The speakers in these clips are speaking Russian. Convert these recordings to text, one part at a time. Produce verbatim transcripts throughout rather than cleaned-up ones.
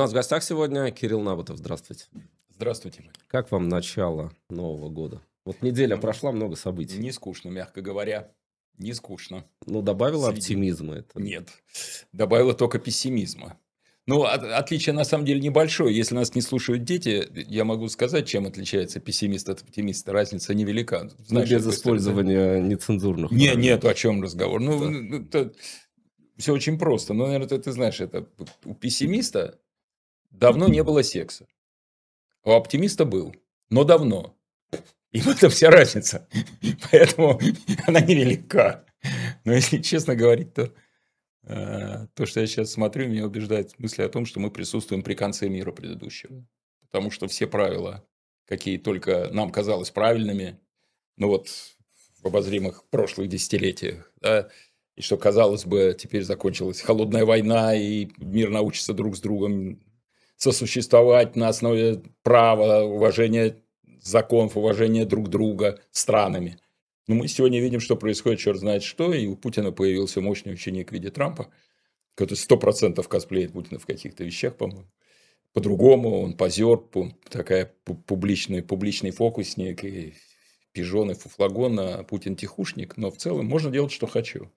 нас в гостях сегодня Кирилл Набатов. Здравствуйте. Здравствуйте. Как вам начало Нового года? Вот неделя ну, прошла, много событий. Не скучно, мягко говоря. Не скучно. Ну, добавило Следи. оптимизма это? Нет, добавило только пессимизма. Ну, от, отличие на самом деле небольшое. Если нас не слушают дети, я могу сказать, чем отличается пессимист от оптимиста. Разница невелика. Знаешь, без использования это... нецензурных. Нет, нет, о чем разговор. Ну, да. это... Все очень просто. Ну, наверное, ты, ты знаешь, это у пессимиста давно не было секса. У оптимиста был, но давно. И в этом вся разница. Поэтому она невелика. Но если честно говорить, то э, то, что я сейчас смотрю, меня убеждает мысль о том, что мы присутствуем при конце мира предыдущего. Потому что все правила, какие только нам казалось правильными, ну вот в обозримых прошлых десятилетиях, да, и что, казалось бы, теперь закончилась холодная война, и мир научится друг с другом сосуществовать на основе права, уважения законов, уважения друг друга странами. Но мы сегодня видим, что происходит, черт знает что, и у Путина появился мощный ученик в виде Трампа, который сто процентов косплеит Путина в каких-то вещах, по-моему. По-другому, он позер, такая публичный, публичный фокусник, и пижон, и фуфлагон, а Путин тихушник. Но в целом можно делать, что хочу.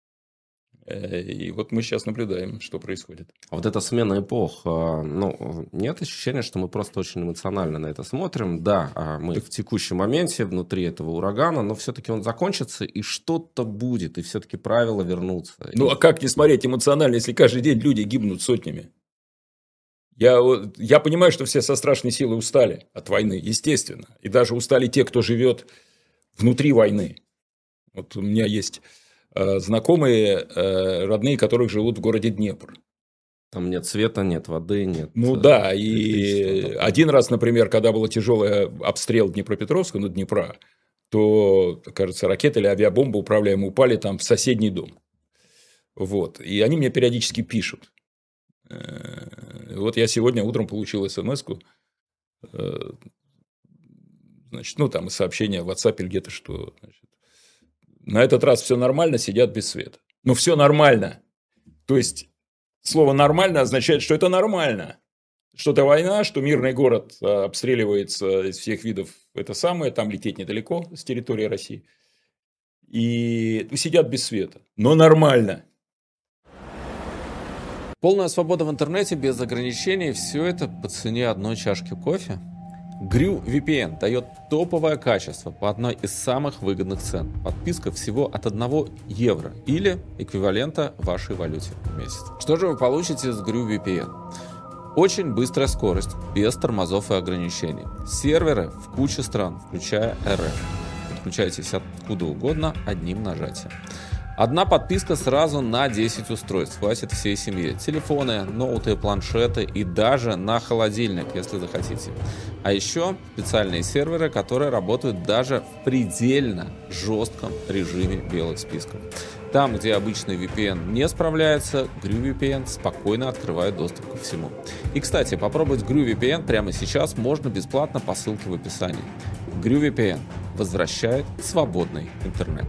И вот мы сейчас наблюдаем, что происходит. А вот эта смена эпох, ну, нет ощущения, что мы просто очень эмоционально на это смотрим. Да, мы в текущем моменте внутри этого урагана, но все-таки он закончится, и что-то будет, и все-таки правила вернутся. Ну, а как не смотреть эмоционально, если каждый день люди гибнут сотнями? Я, я понимаю, что все со страшной силой устали от войны, естественно. И даже устали те, кто живет внутри войны. Вот у меня есть... знакомые, родные, которых живут в городе Днепр. Там нет света, нет воды, нет... Ну да, и один раз, например, когда был тяжелый обстрел Днепропетровска, ну Днепра, то, кажется, ракета или авиабомба управляемые упали там в соседний дом. Вот. И они мне периодически пишут. Вот я сегодня утром получил смс-ку, значит, ну там сообщение в WhatsApp или где-то, что... Значит, на этот раз все нормально, сидят без света. Но все нормально. То есть, слово «нормально» означает, что это нормально. Что это война, что мирный город обстреливается из всех видов. Это самое, там лететь недалеко с территории России. И сидят без света. Но нормально. Полная свобода в интернете, без ограничений. Все это по цене одной чашки кофе. Грю ви пи эн дает топовое качество по одной из самых выгодных цен. Подписка всего от одного евро или эквивалента вашей валюте в месяц. Что же вы получите с Грю ви пи эн? Очень быстрая скорость, без тормозов и ограничений. Серверы в куче стран, включая эр эф. Подключайтесь откуда угодно одним нажатием. Одна подписка сразу на десять устройств, хватит всей семье. Телефоны, ноуты, планшеты и даже на холодильник, если захотите. А еще специальные серверы, которые работают даже в предельно жестком режиме белых списков. Там, где обычный ви пи эн не справляется, Грю ви пи эн спокойно открывает доступ ко всему. И, кстати, попробовать Грю ви пи эн прямо сейчас можно бесплатно по ссылке в описании. Грю ви пи эн возвращает свободный интернет.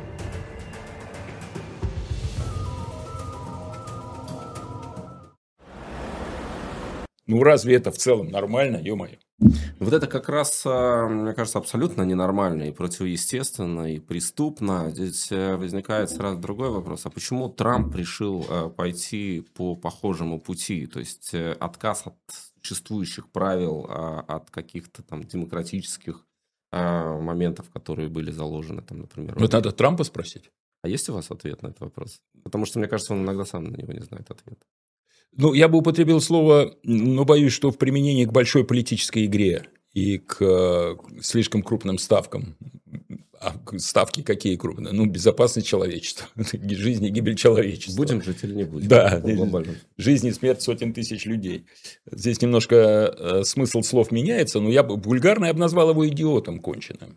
Ну, разве это в целом нормально, ё-моё? Вот это как раз, мне кажется, абсолютно ненормально и противоестественно, и преступно. Здесь возникает сразу другой вопрос. А почему Трамп решил пойти по похожему пути? То есть отказ от существующих правил, от каких-то там демократических моментов, которые были заложены, там, например... Вот надо Трампа спросить. А есть у вас ответ на этот вопрос? Потому что, мне кажется, он иногда сам на него не знает ответа. Ну, я бы употребил слово, но боюсь, что в применении к большой политической игре и к слишком крупным ставкам. А ставки какие крупные? Ну, безопасность человечества. Жизнь и гибель человечества. Будем жить или не будем? Да. Жизнь и смерть сотен тысяч людей. Здесь немножко смысл слов меняется, но я бы вульгарно я бы назвал его идиотом конченым.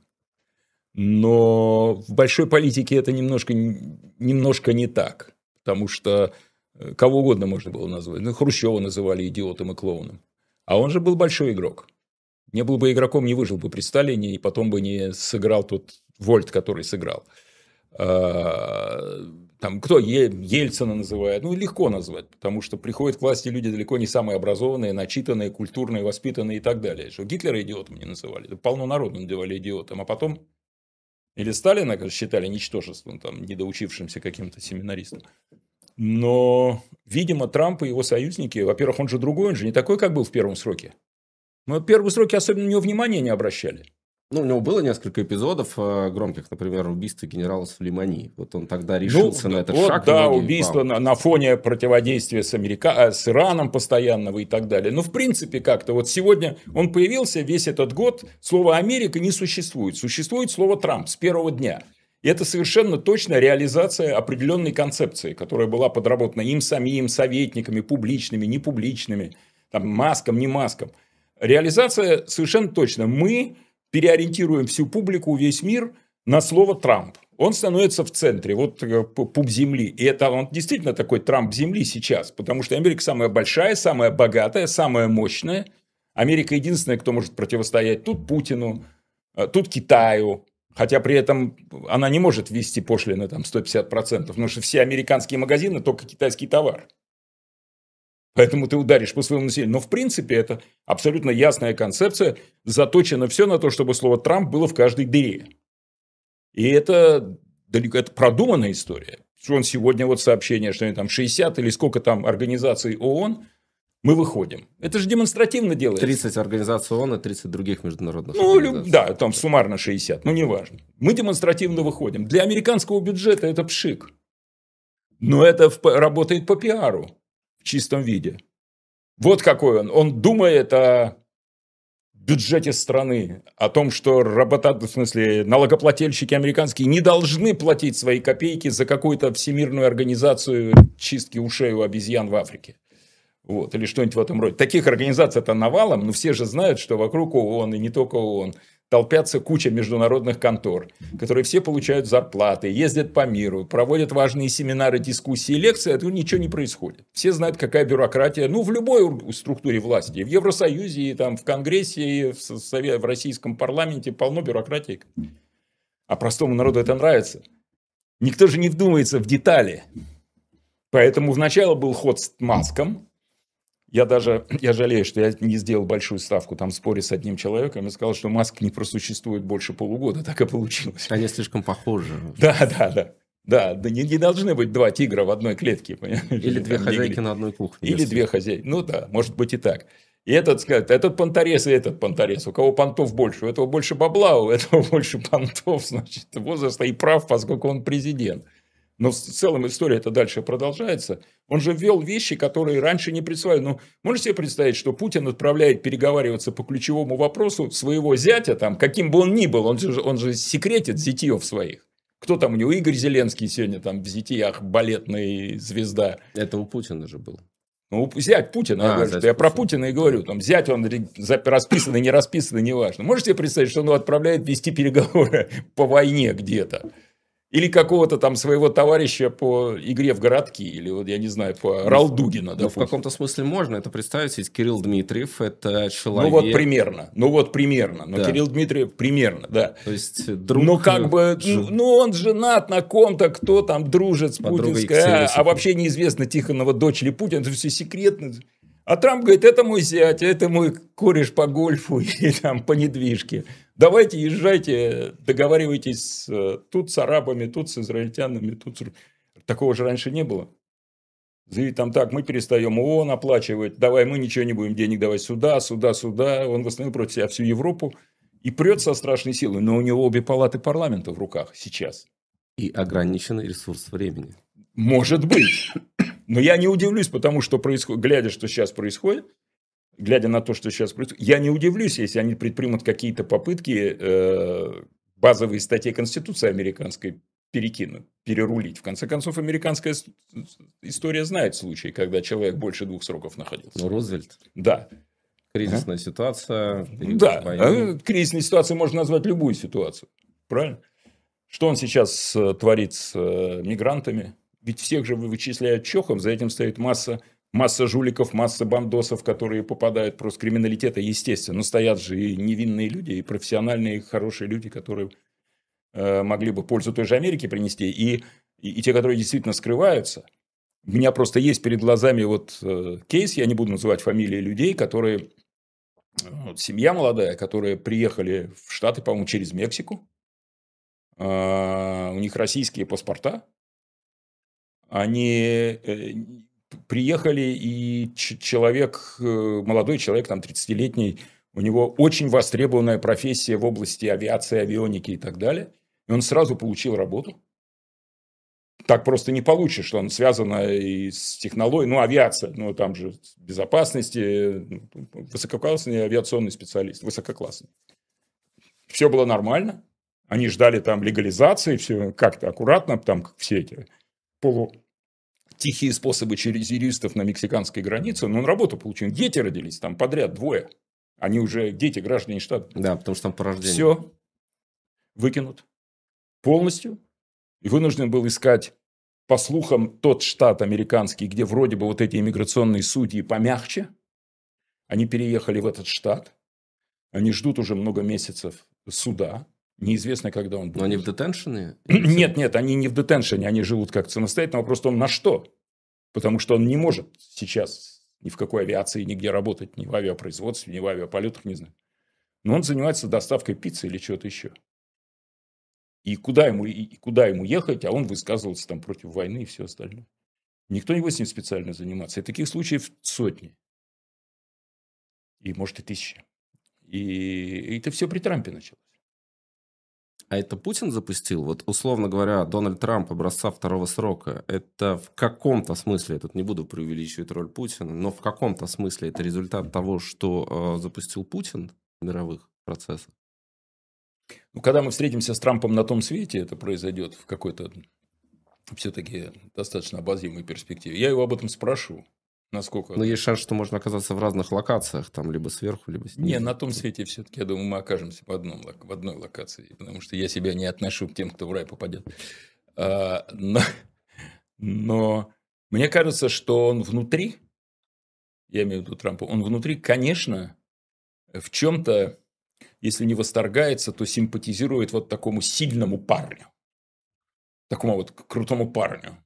Но в большой политике это немножко, немножко не так. Потому что кого угодно можно было назвать. Ну, Хрущева называли идиотом и клоуном. А он же был большой игрок. Не был бы игроком, не выжил бы при Сталине, и потом бы не сыграл тот вольт, который сыграл. там кто Е- Ельцина называет, ну, легко назвать, потому что приходят к власти люди далеко не самые образованные, начитанные, культурные, воспитанные и так далее. Что Гитлера идиотом не называли, да полно народу называли идиотом, а потом или Сталина, как считали, ничтожеством, там, недоучившимся каким-то семинаристом. Но, видимо, Трамп и его союзники, во-первых, он же другой, он же не такой, как был в первом сроке. Мы в первые сроки особенно на него внимания не обращали. Ну, у него было несколько эпизодов э, громких, например, убийство генерала Сулеймани. Вот он тогда решился ну, на этот вот, шаг. Да, многие, убийство на, на фоне противодействия с, Америка... с Ираном постоянного и так далее. Но, в принципе, как-то вот сегодня он появился, весь этот год, слово «Америка» не существует. Существует слово «Трамп» с первого дня. И это совершенно точно реализация определенной концепции, которая была подработана им самим, советниками, публичными, непубличными, там, маском, не маском. Реализация совершенно точно. Мы переориентируем всю публику, весь мир на слово «Трамп». Он становится в центре, вот пуп земли. И это он действительно такой Трамп земли сейчас, потому что Америка самая большая, самая богатая, самая мощная. Америка единственная, кто может противостоять тут Путину, тут Китаю. Хотя при этом она не может ввести пошлины там сто пятьдесят процентов, потому что все американские магазины только китайский товар. Поэтому ты ударишь по своему населению. Но в принципе это абсолютно ясная концепция. Заточено все на то, чтобы слово «Трамп» было в каждой дыре. И это далеко, это продуманная история. Что он сегодня вот сообщение, что там шестьдесят или сколько там организаций ООН, мы выходим. Это же демонстративно делается. тридцать организаций ООН и тридцать других международных ну, организаций. Да, там суммарно шестьдесят, но неважно. Мы демонстративно выходим. Для американского бюджета это пшик. Но это работает по пиару в чистом виде. Вот какой он. Он думает о бюджете страны, о том, что работодатели, в смысле, налогоплательщики американские не должны платить свои копейки за какую-то всемирную организацию чистки ушей у обезьян в Африке. Вот, или что-нибудь в этом роде. Таких организаций-то навалом, но все же знают, что вокруг ООН, и не только ООН, толпятся куча международных контор, которые все получают зарплаты, ездят по миру, проводят важные семинары, дискуссии, лекции, а тут ничего не происходит. Все знают, какая бюрократия, ну, в любой структуре власти, в Евросоюзе, и там, в Конгрессе, и в, Совет, в российском парламенте полно бюрократии. А простому народу это нравится. Никто же не вдумается в детали. Поэтому вначале был ход с Маском. Я даже, я жалею, что я не сделал большую ставку там в споре с одним человеком и сказал, что Маск не просуществует больше полугода. Так и получилось. Они слишком похожи. Да, да, да. Да, да не, не должны быть два тигра в одной клетке. Понимаешь? Или две хозяйки на одной кухне. Или две хозяйки. Ну да, может быть и так. И этот, сказать, этот понторез и этот понторез. У кого понтов больше? У этого больше бабла, у этого больше понтов. Значит, возраста и прав, поскольку он президент. Но в целом история это дальше продолжается. Он же ввел вещи, которые раньше не представляли. Ну, можете себе представить, что Путин отправляет переговариваться по ключевому вопросу своего зятя, там, каким бы он ни был, он же, он же секретит зятьев своих. Кто там у него? Игорь Зеленский сегодня там в зятьях, балетная звезда. Это у Путина же был. Ну, зять Путина, а, я, говорю, что я про Путина и говорю, там, зять он расписанный, не расписанный, неважно. Можете себе представить, что он его отправляет вести переговоры по войне где-то? Или какого-то там своего товарища по игре в городки, или вот я не знаю, по Ралдугина. Ну, в каком-то смысле можно это представить, ведь Кирилл Дмитриев это человек... Ну, вот примерно, ну, вот примерно, но да. Кирилл Дмитриев примерно, да. То есть друг... Ну, как бы, ж... ну, он женат на ком-то, кто там дружит с путинской, а, а вообще неизвестно, Тихонова дочь или Путин, это все секретно. А Трамп говорит, это мой зять, это мой кореш по гольфу и там по недвижке. Давайте езжайте, договаривайтесь тут с арабами, тут с израильтянами. Тут с... Такого же раньше не было. Заявить там так, мы перестаем ООН оплачивать, давай мы ничего не будем денег давать сюда, сюда, сюда. Он восстановил против себя всю Европу и прет со страшной силой. Но у него обе палаты парламента в руках сейчас. И ограниченный ресурс времени. Может быть. Но я не удивлюсь, потому что, происходит, глядя, что сейчас происходит, глядя на то, что сейчас происходит, я не удивлюсь, если они предпримут какие-то попытки э, базовые статьи Конституции американской перекинуть, перерулить. В конце концов, американская история знает случаи, когда человек больше двух сроков находился. Ну, Рузвельт. Да. Кризисная а? ситуация. Да. А кризисной ситуацией можно назвать любую ситуацию. Правильно? Что он сейчас творит с мигрантами? Ведь всех же вычисляют чохом, за этим стоит масса, масса жуликов, масса бандосов, которые попадают просто криминалитета, естественно. Но стоят же и невинные люди, и профессиональные, и хорошие люди, которые э, могли бы пользу той же Америке принести. И и, и те, которые действительно скрываются. У меня просто есть перед глазами вот э, кейс, я не буду называть фамилии людей, которые, вот, семья молодая, которые приехали в Штаты, по-моему, через Мексику. Э, у них российские паспорта. Они э, приехали, и ч- человек, э, молодой человек, там, тридцатилетний, у него очень востребованная профессия в области авиации, авионики и так далее. И он сразу получил работу. Так просто не получишь, что он связан и с технологией, ну, авиация, ну, там же безопасности, высококлассный авиационный специалист, высококлассный. Все было нормально, они ждали там легализации, все как-то аккуратно, там как все эти полутихие способы через юристов на мексиканской границе, но он работу получил, дети родились там подряд, двое, они уже дети, граждане штата. Да, потому что там по рождению. Все выкинут полностью. И вынужден был искать, по слухам, тот штат американский, где вроде бы вот эти иммиграционные судьи помягче. Они переехали в этот штат. Они ждут уже много месяцев суда. Неизвестно, когда он будет. Но они в детеншене? Нет, нет, они не в детеншене. Они живут как самостоятельно. Вопрос в том, на что. Потому что он не может сейчас ни в какой авиации, нигде работать. Ни в авиапроизводстве, ни в авиаполетах, не знаю. Но он занимается доставкой пиццы или чего-то еще. И куда ему, и куда ему ехать, а он высказывался там против войны и все остальное. Никто не будет с ним специально заниматься. И таких случаев сотни. И может и тысячи. И, и это все при Трампе началось. А это Путин запустил? Вот, условно говоря, Дональд Трамп образца второго срока, это в каком-то смысле, я тут не буду преувеличивать роль Путина, но в каком-то смысле это результат того, что э, запустил Путин в мировых процессах? Ну, когда мы встретимся с Трампом на том свете, это произойдет в какой-то все-таки достаточно обозримой перспективе. Я его об этом спрошу. Насколько... Но есть шанс, что можно оказаться в разных локациях, там либо сверху, либо снизу. Не, на том свете все-таки, я думаю, мы окажемся в, одном, в одной локации, потому что я себя не отношу к тем, кто в рай попадет. А, но, но мне кажется, что он внутри, я имею в виду Трампа, он внутри, конечно, в чем-то, если не восторгается, то симпатизирует вот такому сильному парню, такому вот крутому парню.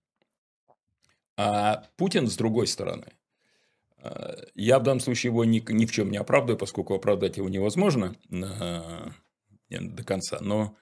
А Путин, с другой стороны, я в данном случае его ни, ни в чем не оправдываю, поскольку оправдать его невозможно э, до конца, но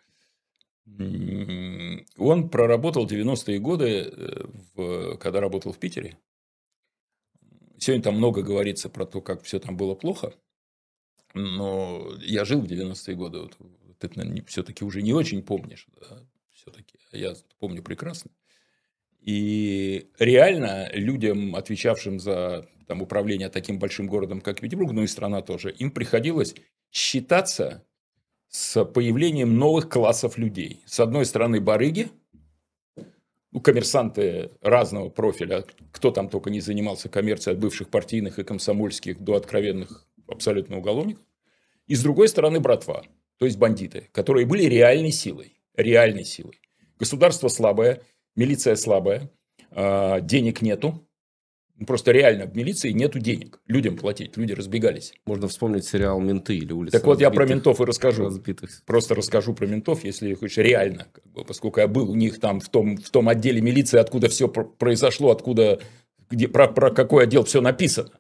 он проработал девяностые годы, в, когда работал в Питере. Сегодня там много говорится про то, как все там было плохо, но я жил в девяностые годы, вот, вот это, наверное, все-таки уже не очень помнишь, да, все-таки, я помню прекрасно. И реально людям, отвечавшим за там, управление таким большим городом, как Петербург, ну и страна тоже, им приходилось считаться с появлением новых классов людей. С одной стороны, барыги, ну, коммерсанты разного профиля, кто там только не занимался коммерцией, от бывших партийных и комсомольских до откровенных абсолютно уголовников. И с другой стороны, братва, то есть бандиты, которые были реальной силой. Реальной силой. Государство слабое. Милиция слабая, денег нету. Просто реально в милиции нету денег. Людям платить, люди разбегались. Можно вспомнить сериал «Менты» или «Улица Так вот, разбитых, я про ментов и расскажу. Разбитых. Просто расскажу про ментов, если хочешь, реально. Как бы, поскольку я был у них там в том, в том отделе милиции, откуда все произошло, откуда, где, про, про какой отдел все написано.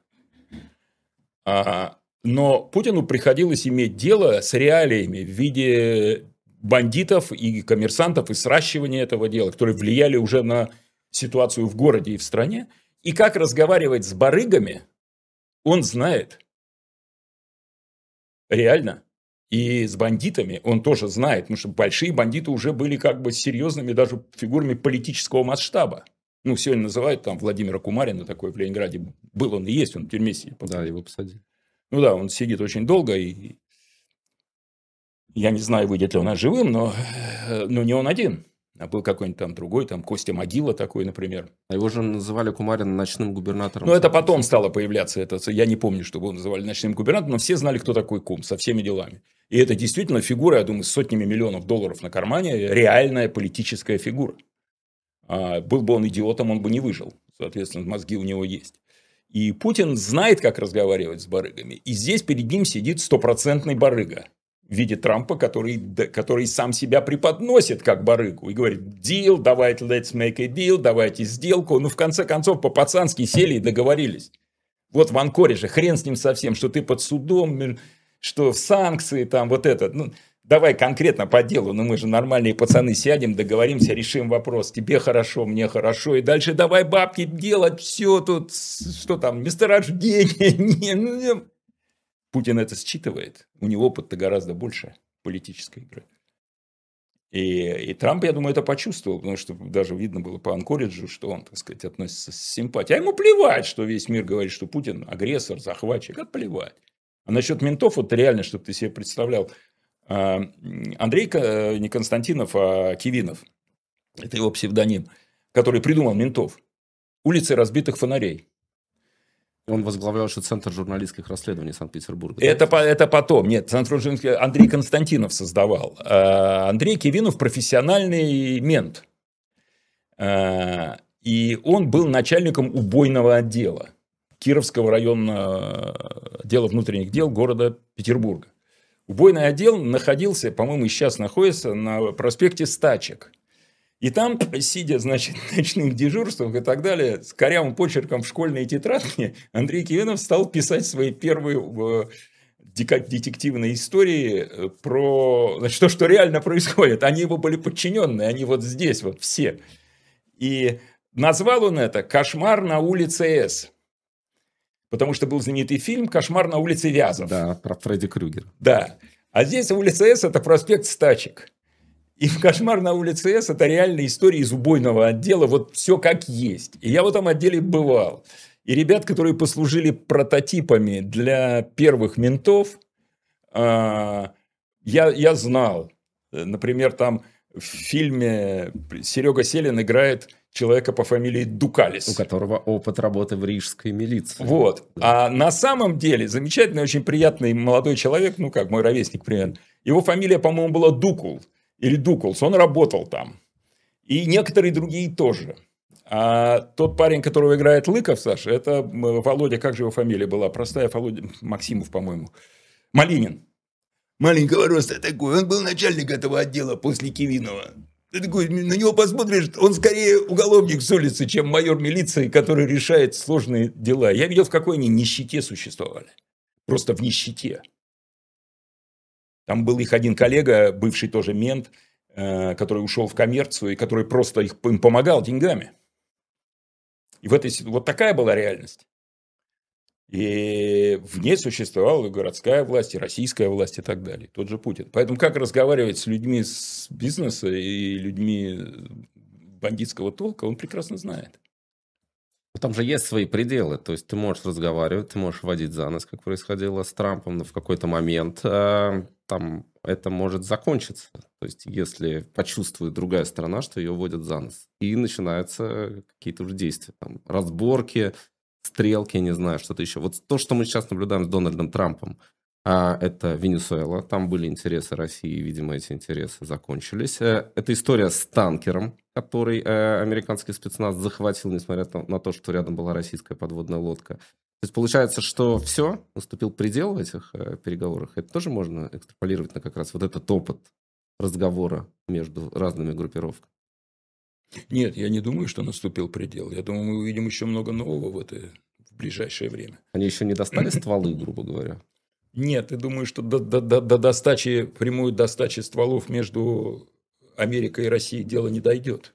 А, но Путину приходилось иметь дело с реалиями в виде бандитов и коммерсантов и сращивания этого дела, которые влияли уже на ситуацию в городе и в стране. И как разговаривать с барыгами, он знает. Реально. И с бандитами он тоже знает, потому что большие бандиты уже были как бы серьезными даже фигурами политического масштаба. Ну, сегодня называют там Владимира Кумарина, такой в Ленинграде. Был он и есть, он в тюрьме сидит. Да, его посадили. Ну да, он сидит очень долго, и я не знаю, выйдет ли он живым, но, но не он один. А был какой-нибудь там другой, там Костя Могила такой, например. А его же называли Кумарина ночным губернатором. Ну, это потом стало появляться. Это, я не помню, чтобы его называли ночным губернатором, но все знали, кто такой Кум, со всеми делами. И это действительно фигура, я думаю, с сотнями миллионов долларов на кармане, реальная политическая фигура. А был бы он идиотом, он бы не выжил. Соответственно, мозги у него есть. И Путин знает, как разговаривать с барыгами. И здесь перед ним сидит стопроцентный барыга. в виде Трампа, который, который сам себя преподносит как барыгу и говорит: deal, давайте, let's make a deal, давайте сделку. Ну, в конце концов, по-пацански сели и договорились. Вот в Анкоридже, хрен с ним совсем, что ты под судом, что санкции, там вот это. Ну, давай конкретно по делу, ну мы же нормальные пацаны, сядем, договоримся, решим вопрос. Тебе хорошо, мне хорошо, и дальше давай бабки делать, все тут, что там, месторождение. Не, не. Путин это считывает, у него опыт-то гораздо больше политической игры. И, и Трамп, я думаю, это почувствовал, потому что даже видно было по Анкориджу, что он, так сказать, относится с симпатией. А ему плевать, что весь мир говорит, что Путин агрессор, захватчик, это плевать. А насчет ментов, вот реально, чтобы ты себе представлял, Андрей, не Константинов, а Кивинов, это его псевдоним, который придумал ментов, улицы разбитых фонарей. Он возглавлял еще Центр журналистских расследований Санкт-Петербурга. Это, да? Это потом. Нет, Центр журналистских Андрей Константинов создавал. Андрей Кивинов профессиональный мент. И он был начальником убойного отдела Кировского районного отдела внутренних дел города Петербурга. Убойный отдел находился, по-моему, и сейчас находится на проспекте Стачек. И там, сидя, значит, ночным дежурством и так далее, с корявым почерком в школьной тетрадке, Андрей Кивинов стал писать свои первые детективные истории про, значит, то, что реально происходит. Они его были подчиненные, они вот здесь вот все. И назвал он это «Кошмар на улице С». Потому что был знаменитый фильм «Кошмар на улице Вязов». Да, про Фредди Крюгера. Да. А здесь улица С – это проспект Стачек. И в «Кошмар на улице С» – это реальная история из убойного отдела, вот все как есть. И я в этом отделе бывал. И ребят, которые послужили прототипами для первых ментов, я, я знал. Например, там в фильме Серега Селин играет человека по фамилии Дукалис. У которого опыт работы в рижской милиции. Вот. Да. А на самом деле замечательный, очень приятный молодой человек, ну как, мой ровесник примерно, его фамилия, по-моему, была Дукул. Или Дукулс, он работал там. И некоторые другие тоже. А тот парень, которого играет Лыков, Саша, это Володя, как же его фамилия была? Простая, Володя Максимов, по-моему. Малинин. Маленького роста такой. Он был начальник этого отдела после Кивинова. Ты такой, на него посмотришь, он скорее уголовник с улицы, чем майор милиции, который решает сложные дела. Я видел, в какой они нищете существовали. Просто в нищете. Там был их один коллега, бывший тоже мент, который ушел в коммерцию и который просто их, им помогал деньгами. И в этой, вот такая была реальность. И в ней существовала городская власть, и российская власть и так далее. Тот же Путин. Поэтому как разговаривать с людьми с бизнеса и людьми бандитского толка, он прекрасно знает. Там же есть свои пределы, то есть ты можешь разговаривать, ты можешь водить за нос, как происходило с Трампом, но в какой-то момент э, там это может закончиться. То есть если почувствует другая сторона, что ее водят за нос, и начинаются какие-то уже действия, там, разборки, стрелки, не знаю, что-то еще. Вот то, что мы сейчас наблюдаем с Дональдом Трампом, э, это Венесуэла, там были интересы России, и, видимо, эти интересы закончились. Э, это история с танкером, который э, американский спецназ захватил, несмотря на то, что рядом была российская подводная лодка. То есть получается, что все, наступил предел в этих э, переговорах. Это тоже можно экстраполировать на как раз вот этот опыт разговора между разными группировками. Нет, я не думаю, что наступил предел. Я думаю, мы увидим еще много нового в это в ближайшее время. Они еще не достали стволы, грубо говоря? Нет, я думаю, что до, до, до, до достачи, прямой достачи стволов между Америкой и Россией дело не дойдет.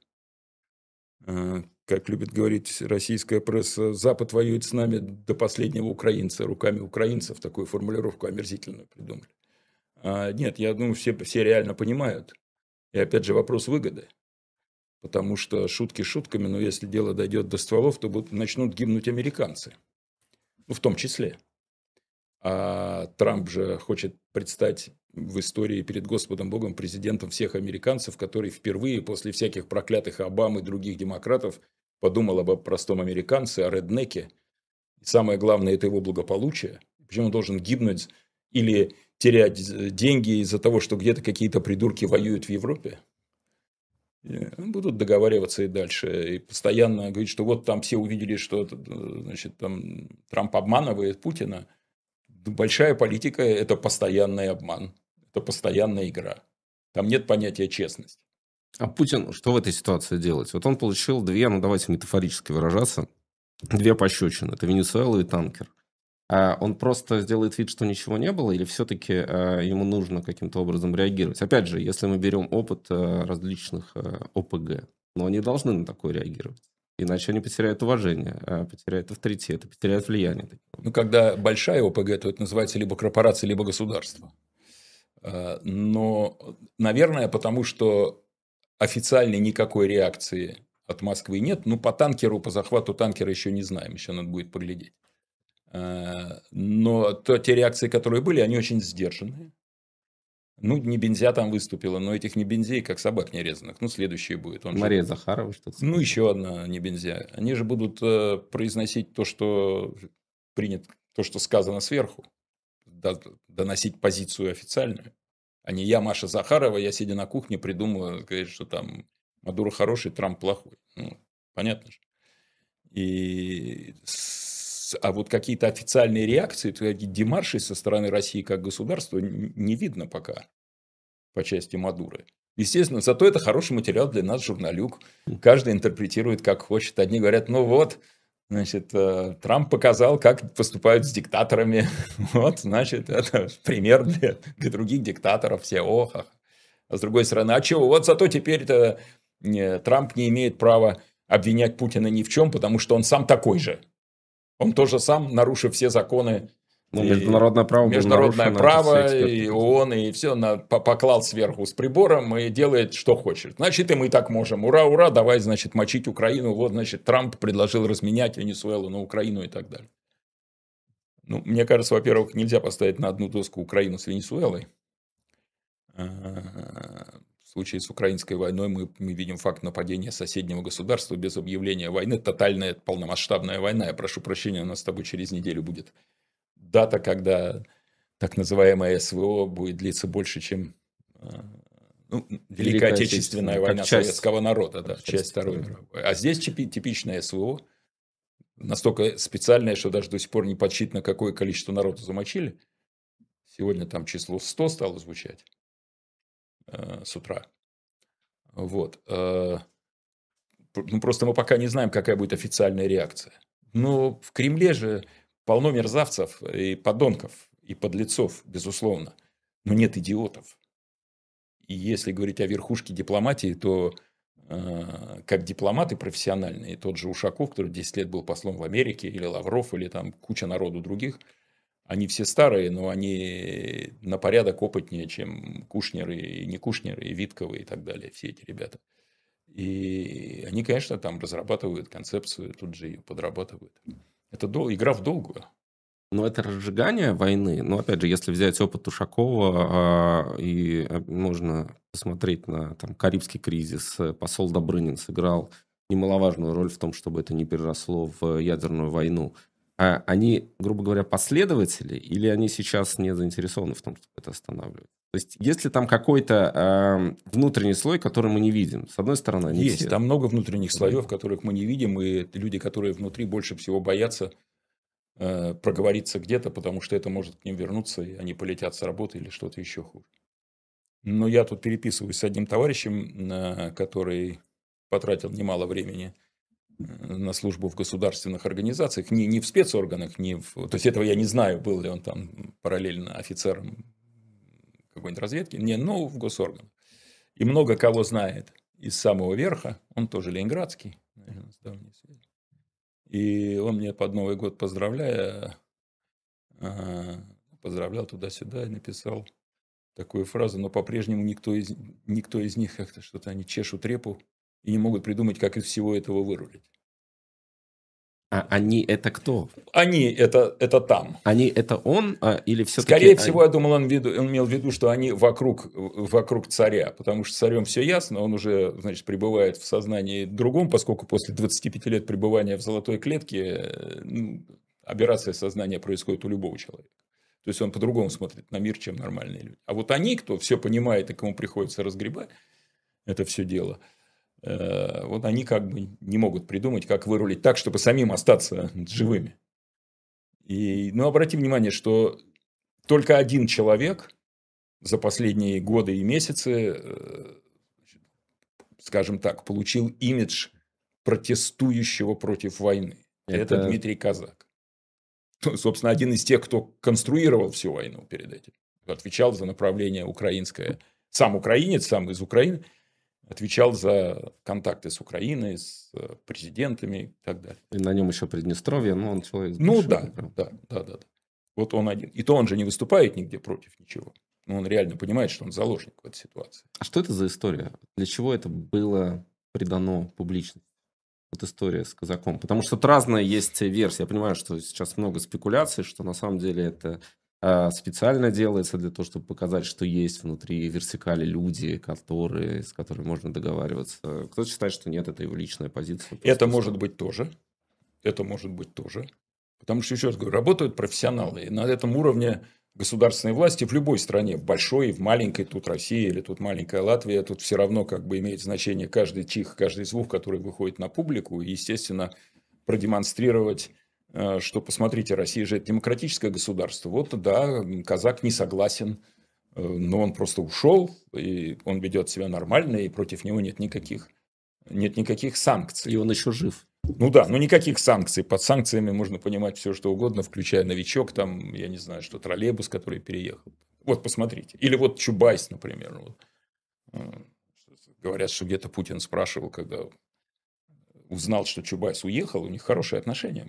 Как любит говорить российская пресса, Запад воюет с нами до последнего украинца, руками украинцев. Такую формулировку омерзительную придумали. А нет, я думаю, все, все реально понимают. И опять же вопрос выгоды. Потому что шутки шутками, но если дело дойдет до стволов, то будут, начнут гибнуть американцы. Ну, в том числе. А Трамп же хочет предстать в истории перед Господом Богом президентом всех американцев, который впервые после всяких проклятых Обам и других демократов подумал об простом американце, о реднеке. И самое главное, это его благополучие. Почему он должен гибнуть или терять деньги из-за того, что где-то какие-то придурки воюют в Европе? Будут договариваться и дальше. И постоянно говорить, что вот там все увидели, что значит, там, Трамп обманывает Путина. Большая политика – это постоянный обман. Это постоянная игра. Там нет понятия честности. А Путин что в этой ситуации делать? Вот он получил две, ну давайте метафорически выражаться, две пощечины. Это Венесуэла и танкер. А он просто сделает вид, что ничего не было, или все-таки а, ему нужно каким-то образом реагировать? Опять же, если мы берем опыт а, различных а, ОПГ, но они должны на такое реагировать. Иначе они потеряют уважение, а, потеряют авторитет, потеряют влияние. Ну, когда большая ОПГ, то это называется либо корпорация, либо государство. Но, наверное, потому что официальной никакой реакции от Москвы нет. Ну, по танкеру, по захвату танкера еще не знаем, еще надо будет поглядеть. Но то, те реакции, которые были, они очень сдержанные. Ну, не Бензя там выступила, но этих не Бензей, как собак нерезанных. Ну, следующее будет. Он Мария же... Захарова что-то. Ну, еще одна не Бензя. Они же будут э, произносить то, что принято, то, что сказано сверху. Доносить позицию официальную. А не я, Маша Захарова, я, сидя на кухне, придумала, говорит, что там Мадуро хороший, Трамп плохой. Ну, понятно же. И... А вот какие-то официальные реакции, такие демарши со стороны России как государства не видно пока по части Мадуры. Естественно, зато это хороший материал для нас, журналюк. Каждый интерпретирует как хочет. Одни говорят, ну вот, значит, Трамп показал, как поступают с диктаторами. Вот, значит, это пример для, для других диктаторов. Все ох. А с другой стороны, а чего? Вот зато теперь-то Трамп не имеет права обвинять Путина ни в чем, потому что он сам такой же. Он тоже сам, нарушив все законы. Ну, международное право. Международное право, и ООН, и все, на, поклал сверху с прибором и делает, что хочет. Значит, и мы так можем. Ура, ура, давай, значит, мочить Украину. Вот, значит, Трамп предложил разменять Венесуэлу на Украину и так далее. Ну, мне кажется, во-первых, нельзя поставить на одну доску Украину с Венесуэлой. В случае с украинской войной мы, мы видим факт нападения соседнего государства без объявления войны. Тотальная, полномасштабная война. Я прошу прощения, у нас с тобой через неделю будет дата, когда так называемая СВО будет длиться больше, чем ну, Великая, Великая Отечественная война часть, советского народа. Да, часть, часть Второй мировой. А здесь типичная СВО. Настолько специальная, что даже до сих пор не подсчитано, какое количество народа замочили. Сегодня там число сто стало звучать. С утра. Вот. Ну, просто мы пока не знаем, какая будет официальная реакция. Но в Кремле же полно мерзавцев и подонков, и подлецов, безусловно. Но нет идиотов. И если говорить о верхушке дипломатии, то как дипломаты профессиональные, тот же Ушаков, который десять лет был послом в Америке, или Лавров, или там куча народу других, они все старые, но они на порядок опытнее, чем Кушнеры и не Кушнеры, и Витковы и так далее, все эти ребята. И они, конечно, там разрабатывают концепцию, тут же ее подрабатывают. Это дол- игра в долгую. Но это разжигание войны. Но, опять же, если взять опыт Ушакова, и можно посмотреть на там, Карибский кризис, посол Добрынин сыграл немаловажную роль в том, чтобы это не переросло в ядерную войну. А они, грубо говоря, последователи, или они сейчас не заинтересованы в том, чтобы это останавливать? То есть, есть ли там какой-то э, внутренний слой, который мы не видим? С одной стороны, они есть. Все... Там много внутренних слоев, которых мы не видим, и люди, которые внутри больше всего боятся э, проговориться где-то, потому что это может к ним вернуться, и они полетят с работы или что-то еще хуже. Но я тут переписываюсь с одним товарищем, э, который потратил немало времени на службу в государственных организациях, не, не в спецорганах, не в... То есть, этого я не знаю, был ли он там параллельно офицером какой-нибудь разведки, не, но в госорганах. И много кого знает из самого верха, он тоже ленинградский, наверное, с давней связи. И он мне под Новый год, поздравляя, поздравлял туда-сюда и написал такую фразу, но по-прежнему никто из, никто из них как-то что-то, они чешут репу и не могут придумать, как из всего этого вырулить. А они это кто? Они это, это там. Они это он а, или все-таки... Скорее они... всего, я думал, он, виду, он имел в виду, что они вокруг, вокруг царя, потому что с царем все ясно, он уже, значит, пребывает в сознании другом, поскольку после двадцати пяти лет пребывания в золотой клетке ну, аберрация сознания происходит у любого человека. То есть, он по-другому смотрит на мир, чем нормальные люди. А вот они, кто все понимает и кому приходится разгребать это все дело, вот они как бы не могут придумать, как вырулить так, чтобы самим остаться живыми. И, ну, обрати внимание, что только один человек за последние годы и месяцы, скажем так, получил имидж протестующего против войны. Это, это Дмитрий Казак. Собственно, один из тех, кто конструировал всю войну перед этим. Отвечал за направление украинское. Сам украинец, сам из Украины. Отвечал за контакты с Украиной, с президентами и так далее. И на нем еще Приднестровье, но он человек... Ну да, да, да, да, да. Вот он один. И то он же не выступает нигде против ничего. Но он реально понимает, что он заложник в этой ситуации. А что это за история? Для чего это было придано публичности? Вот история с Казаком. Потому что тут разная есть версия. Я понимаю, что сейчас много спекуляций, что на самом деле это э, специально делается для того, чтобы показать, что есть внутри вертикали люди, которые, с которыми можно договариваться. Кто-то считает, что нет, это его личная позиция. Это может быть тоже. Это может быть тоже. Потому что, еще раз говорю, работают профессионалы. И на этом уровне государственной власти в любой стране, в большой, в маленькой, тут Россия или тут маленькая Латвия, тут все равно как бы имеет значение каждый чих, каждый звук, который выходит на публику, и, естественно, продемонстрировать, что, посмотрите, Россия же это демократическое государство. Вот, да, Казак не согласен, но он просто ушел, и он ведет себя нормально, и против него нет никаких, нет никаких санкций. И он еще жив. Ну да, но никаких санкций. Под санкциями можно понимать все, что угодно, включая новичок, там, я не знаю, что троллейбус, который переехал. Вот, посмотрите. Или вот Чубайс, например. Вот. Говорят, что где-то Путин спрашивал, когда узнал, что Чубайс уехал, у них хорошие отношения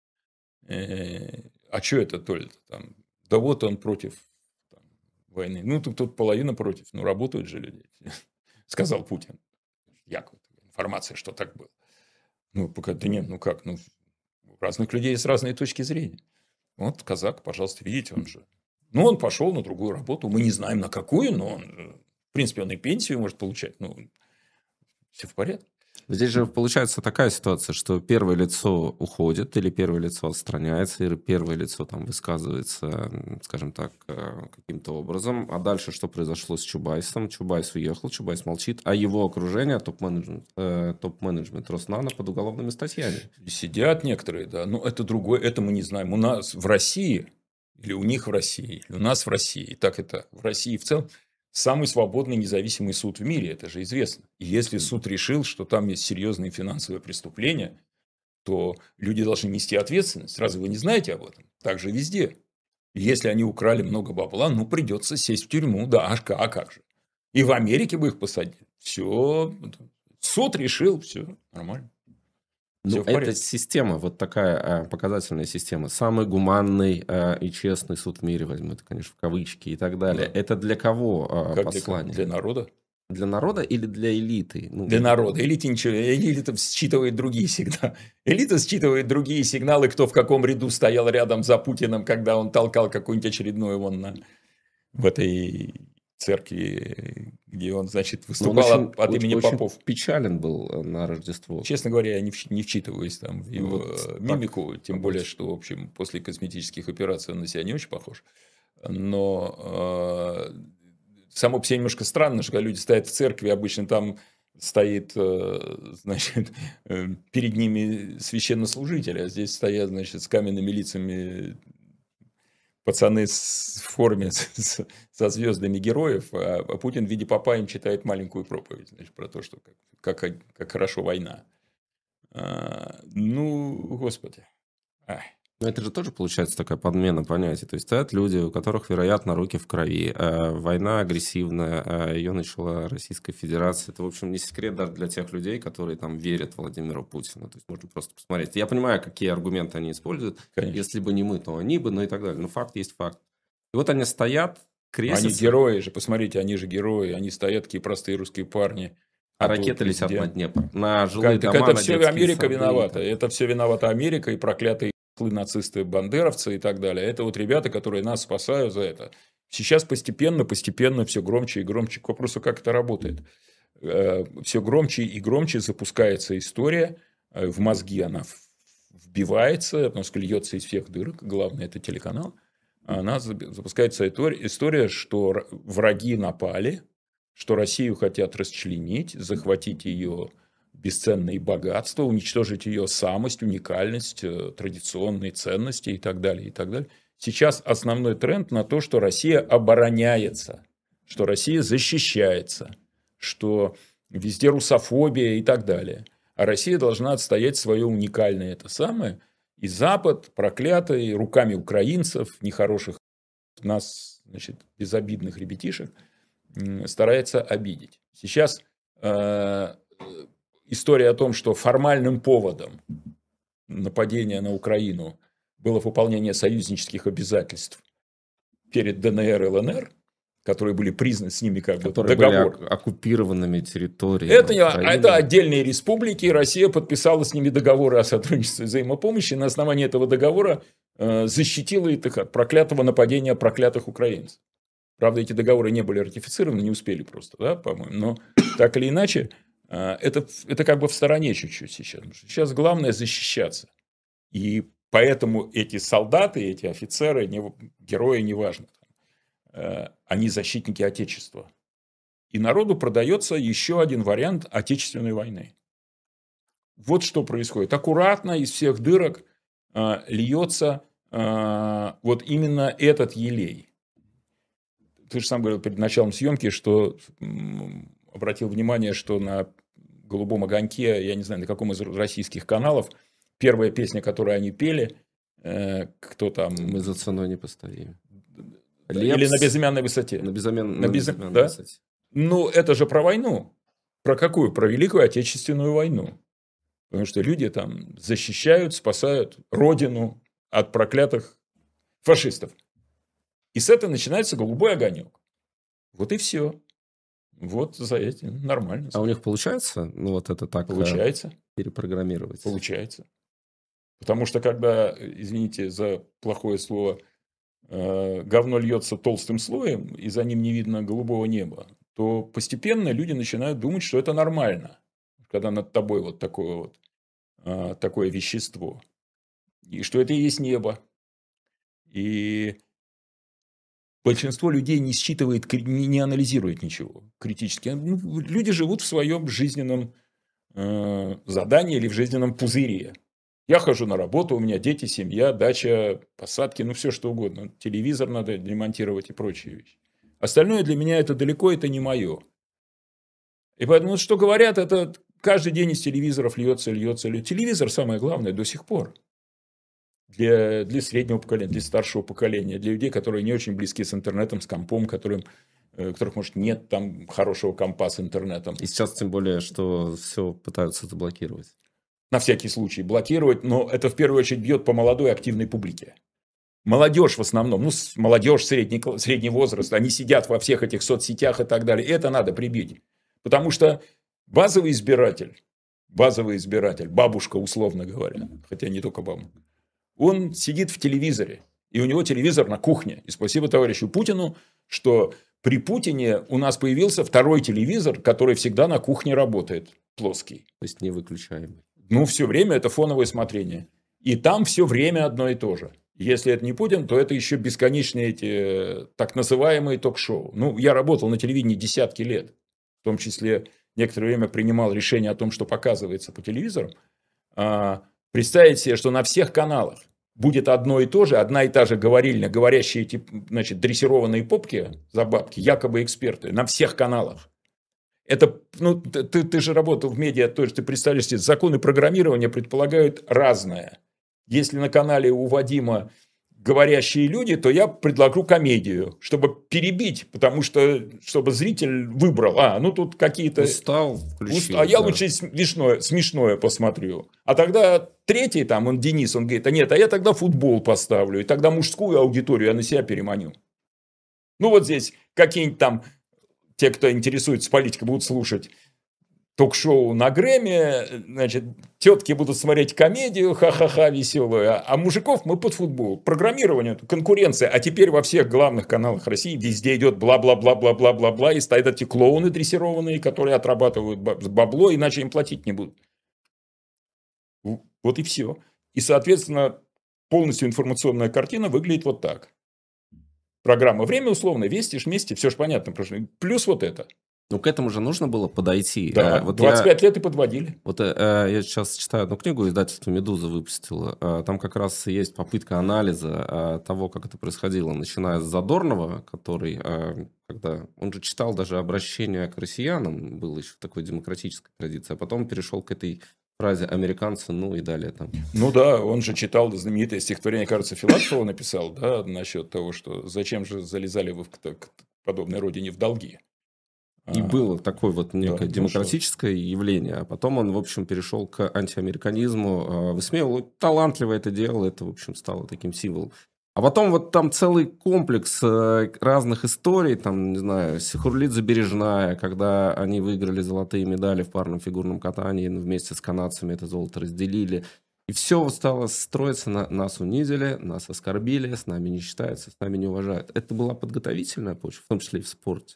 были. А что это только там? Да вот он против там, войны. Ну, тут, тут половина против. Ну, работают же люди. Сказал Путин. Якобы информация, что так было. Ну, пока, да нет, ну как, ну, у разных людей есть разные точки зрения. Вот Казак, пожалуйста, видите, он же. Ну, он пошел на другую работу, мы не знаем на какую, но он, в принципе, он и пенсию может получать, ну, все в порядке. Здесь же получается такая ситуация, что первое лицо уходит или первое лицо отстраняется, или первое лицо там высказывается, скажем так, каким-то образом. А дальше что произошло с Чубайсом? Чубайс уехал, Чубайс молчит, а его окружение, топ-менеджмент, э, топ-менеджмент Роснано под уголовными статьями. Сидят некоторые, да, но это другое, это мы не знаем. У нас в России, или у них в России, или у нас в России, и так и так, в России в целом, самый свободный независимый суд в мире, это же известно. И если суд решил, что там есть серьезные финансовые преступления, то люди должны нести ответственность. Разве вы не знаете об этом? Так же везде. Если они украли много бабла, ну, придется сесть в тюрьму. Да, а как же? И в Америке бы их посадили. Все. Суд решил, все нормально. Ну, это система, вот такая э, показательная система. Самый гуманный э, и честный суд в мире, возьму это, конечно, в кавычки и так далее. Да. Это для кого э, как послание? Для, для народа. Для народа или для элиты? Ну, для народа. Элите ничего. Элита считывает другие сигналы. Элита считывает другие сигналы, кто в каком ряду стоял рядом за Путиным, когда он толкал какую-нибудь очередную вон на, в этой церкви, где он, значит, выступал очень, от имени очень попов. Печален был на Рождество. Честно говоря, я не, в, не вчитываюсь там в его вот мимику, так, тем более, что, в общем, после косметических операций он на себя не очень похож. Но э, само по себе немножко странно, что когда люди стоят в церкви, обычно там стоит, э, значит, э, перед ними священнослужитель, а здесь стоят, значит, с каменными лицами пацаны в форме с, со звездами героев, а Путин в виде попа им читает маленькую проповедь, значит, про то, что как, как, как хорошо война. А, ну, господи. Ай. Но это же тоже получается такая подмена понятий. То есть стоят люди, у которых, вероятно, руки в крови. А война агрессивная, а ее начала Российская Федерация. Это, в общем, не секрет даже для тех людей, которые там верят Владимиру Путину. То есть можно просто посмотреть. Я понимаю, какие аргументы они используют. Конечно. Если бы не мы, то они бы, ну и так далее. Но факт есть факт. И вот они стоят, крестятся. Они герои же, посмотрите, они же герои. Они стоят, такие простые русские парни. А, а ракеты летят на Днепр. На жилые как, дома, это на все Америка сады, виновата. Это все виновата Америка и проклятые нацисты, бандеровцы и так далее. Это вот ребята, которые нас спасают за это. Сейчас постепенно, постепенно все громче и громче. К вопросу, как это работает. Все громче и громче запускается история. В мозги она вбивается, потому что льется из всех дырок. Главное, это телеканал. Она запускается история, что враги напали, что Россию хотят расчленить, захватить ее бесценные богатства, уничтожить ее самость, уникальность, традиционные ценности и так далее, и так далее. Сейчас основной тренд на то, что Россия обороняется. что Россия защищается, что везде русофобия и так далее. А Россия должна отстоять свое уникальное это самое. И Запад, проклятый, руками украинцев, нехороших нас, значит, безобидных ребятишек, старается обидеть. Сейчас э, история о том, что формальным поводом нападения на Украину было выполнение союзнических обязательств перед ДНР и ЛНР, которые были признаны с ними как бы которые договор. были оккупированными территориями. Это, это отдельные республики, и Россия подписала с ними договоры о сотрудничестве и взаимопомощи, и на основании этого договора э, защитила их от проклятого нападения проклятых украинцев. Правда, эти договоры не были ратифицированы, не успели просто, да, по-моему. Но так или иначе, э, это, это как бы в стороне чуть-чуть сейчас. Сейчас главное защищаться. И поэтому эти солдаты, эти офицеры, не, герои, неважно, они защитники Отечества. И народу продается еще один вариант Отечественной войны. Вот что происходит. Аккуратно из всех дырок э, льется э, вот именно этот елей. Ты же сам говорил перед началом съемки, что м, обратил внимание, что на «Голубом огоньке», я не знаю, на каком из российских каналов, первая песня, которую они пели, э, кто там... «Мы за ценой не постоим». Или Лепс, на безымянной высоте. На, безымян... на, на безым... безымянной да? высоте. Ну, это же про войну. Про какую? Про Великую Отечественную войну. Потому что люди там защищают, спасают родину от проклятых фашистов. И с этого начинается «Голубой огонек». Вот и все. Вот за этим нормально. А у них получается, ну, вот это так получается. Перепрограммировать? Получается. Потому что, когда, извините за плохое слово, говно льется толстым слоем, и за ним не видно голубого неба, то постепенно люди начинают думать, что это нормально, когда над тобой вот такое вот такое вещество, и что это и есть небо. И большинство людей не считывает, не анализирует ничего критически. Люди живут в своем жизненном задании или в жизненном пузыре. Я хожу на работу, у меня дети, семья, дача, посадки, ну все что угодно. Телевизор надо ремонтировать и прочие вещи. Остальное для меня это далеко, это не мое. И поэтому, вот что говорят, это каждый день из телевизоров льется, льется, льется. Телевизор самое главное до сих пор. Для, для среднего поколения, для старшего поколения, для людей, которые не очень близки с интернетом, с компом, которым, у которых, может, нет там хорошего компа с интернетом. И сейчас тем более, что все пытаются заблокировать. На всякий случай блокировать, но это в первую очередь бьет по молодой активной публике. Молодежь в основном, ну, молодежь, средний, средний возраст, они сидят во всех этих соцсетях и так далее. Это надо прибить. Потому что базовый избиратель, базовый избиратель, бабушка, условно говоря, хотя не только бабушка, он сидит в телевизоре, и у него телевизор на кухне. И спасибо товарищу Путину, что при Путине у нас появился второй телевизор, который всегда на кухне работает, плоский. То есть невыключаемый. Ну, все время это фоновое смотрение. И там все время одно и то же. Если это не Путин, то это еще бесконечные эти так называемые ток-шоу. Ну, я работал на телевидении десятки лет. В том числе некоторое время принимал решение о том, что показывается по телевизору. А, представить себе, что на всех каналах будет одно и то же, одна и та же говорильня, говорящие эти, значит, дрессированные попки за бабки, якобы эксперты, на всех каналах. Это, ну, ты, ты же работал в медиа, то есть ты представляешь себе, законы программирования предполагают разное. Если на канале у Вадима говорящие люди, то я предлагаю комедию, чтобы перебить, потому что, чтобы зритель выбрал, а, ну тут какие-то... Устал, включил, А я да. лучше смешное, смешное посмотрю. А тогда третий там, он Денис, он говорит, а нет, а я тогда футбол поставлю, и тогда мужскую аудиторию я на себя переманю. Ну вот здесь какие-нибудь там... Те, кто интересуется политикой, будут слушать ток-шоу на Грэмме, значит, тетки будут смотреть комедию, ха-ха-ха, веселую, а мужиков мы под футбол. Программирование, конкуренция. А теперь во всех главных каналах России везде идет бла-бла-бла-бла-бла-бла-бла, и стоят эти клоуны дрессированные, которые отрабатывают бабло, иначе им платить не будут. Вот и все. И, соответственно, полностью информационная картина выглядит вот так. Программа «Время» условно, «Вести», «Вместе», все же понятно. Плюс вот это. Ну, к этому же нужно было подойти. Да, Э, вот двадцать я, пять лет и подводили. вот э, э, я сейчас читаю одну книгу, издательство «Медуза» выпустило. Э, там как раз есть попытка анализа э, того, как это происходило, начиная с Задорнова, который, э, когда он же читал даже обращение к россиянам, было еще такой демократической традиции, а потом перешел к этой фразе «американцы», ну и далее там. Ну да, он же читал знаменитое стихотворение, кажется, Филатова написал, да, насчет того, что зачем же залезали вы к, к подобной родине в долги. И было такое вот некое да, демократическое ну явление, а потом он, в общем, перешел к антиамериканизму, высмеивал, талантливо это делал, это, в общем, стало таким символом. А потом вот там целый комплекс разных историй, там, не знаю, Сихурлидзе Бережная, когда они выиграли золотые медали в парном фигурном катании, вместе с канадцами это золото разделили. И все стало строиться на нас унизили, нас оскорбили, с нами не считаются, с нами не уважают. Это была подготовительная почва, в том числе и в спорте.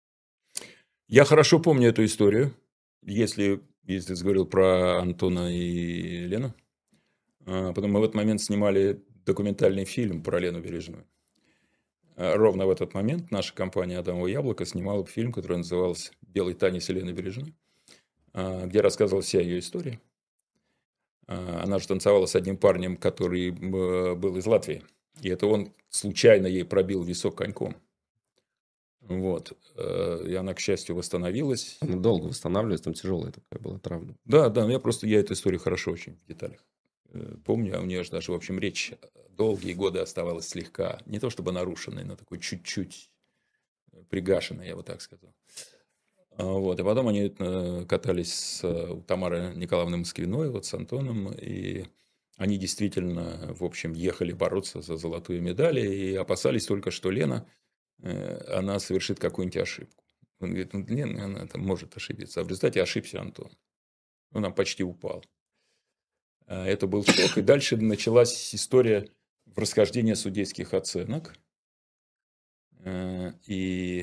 Я хорошо помню эту историю, если, если ты говорил про Антона и Лену. Потом мы в этот момент снимали документальный фильм про Лену Бережную. Ровно в этот момент наша компания «Адамово яблоко» снимала фильм, который назывался «Белый танец Лены Бережной», где рассказывала вся ее история. Она же танцевала с одним парнем, который был из Латвии. И это он случайно ей пробил висок коньком. Вот. И она, к счастью, восстановилась. Она долго восстанавливалась, там тяжелая такая была травма. Да, да, я просто, я эту историю хорошо очень в деталях помню. А у нее же даже, в общем, речь долгие годы оставалась слегка, не то чтобы нарушенной, но такой чуть-чуть пригашенной, я бы так сказал. Вот. И потом они катались с Тамарой Николаевной Москвиной, вот с Антоном, и они действительно, в общем, ехали бороться за золотую медаль, и опасались только, что Лена, она совершит какую-нибудь ошибку. Он говорит, ну, Лена, она там может ошибиться. А в результате ошибся Антон. Он там почти упал. Это был шок. И дальше началась история расхождения судейских оценок. И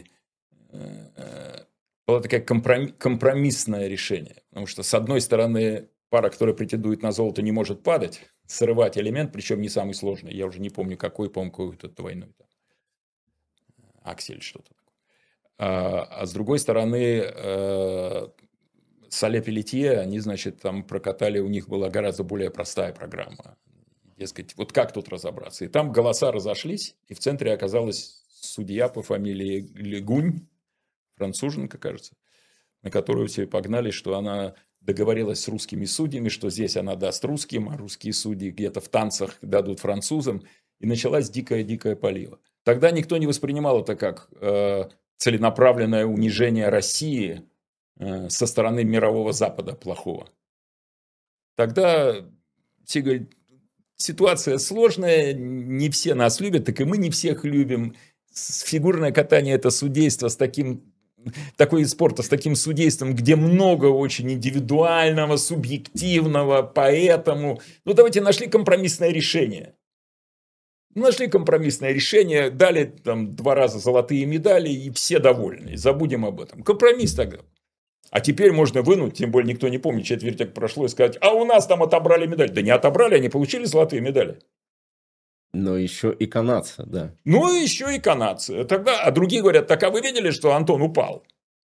было такое компромиссное решение. Потому что, с одной стороны, пара, которая претендует на золото, не может падать, срывать элемент, причем не самый сложный. Я уже не помню, какой, по-моему, какой-то двойной. Аксель что-то такое. А, а с другой стороны, э, Сале Пелетье, они, значит, там прокатали, у них была гораздо более простая программа. Дескать, вот как тут разобраться? И там голоса разошлись, и в центре оказалась судья по фамилии Легунь, француженка, кажется, на которую все погнали, что она договорилась с русскими судьями, что здесь она даст русским, а русские судьи где-то в танцах дадут французам. И началась дикая-дикая полива. Тогда никто не воспринимал это как э, целенаправленное унижение России э, со стороны мирового Запада плохого. Тогда все говорят, ситуация сложная, не все нас любят, так и мы не всех любим. Фигурное катание – это судейство с таким, такой вид спорта с таким судейством, где много очень индивидуального, субъективного, поэтому ну давайте нашли компромиссное решение. Нашли компромиссное решение, дали там два раза золотые медали, и все довольны. Забудем об этом. Компромисс тогда. А теперь можно вынуть, тем более никто не помнит, четверть века прошло, и сказать, а у нас там отобрали медаль. Да не отобрали, они получили золотые медали. Но еще и канадцы, да. Ну, еще и канадцы. Тогда, а другие говорят, так а вы видели, что Антон упал?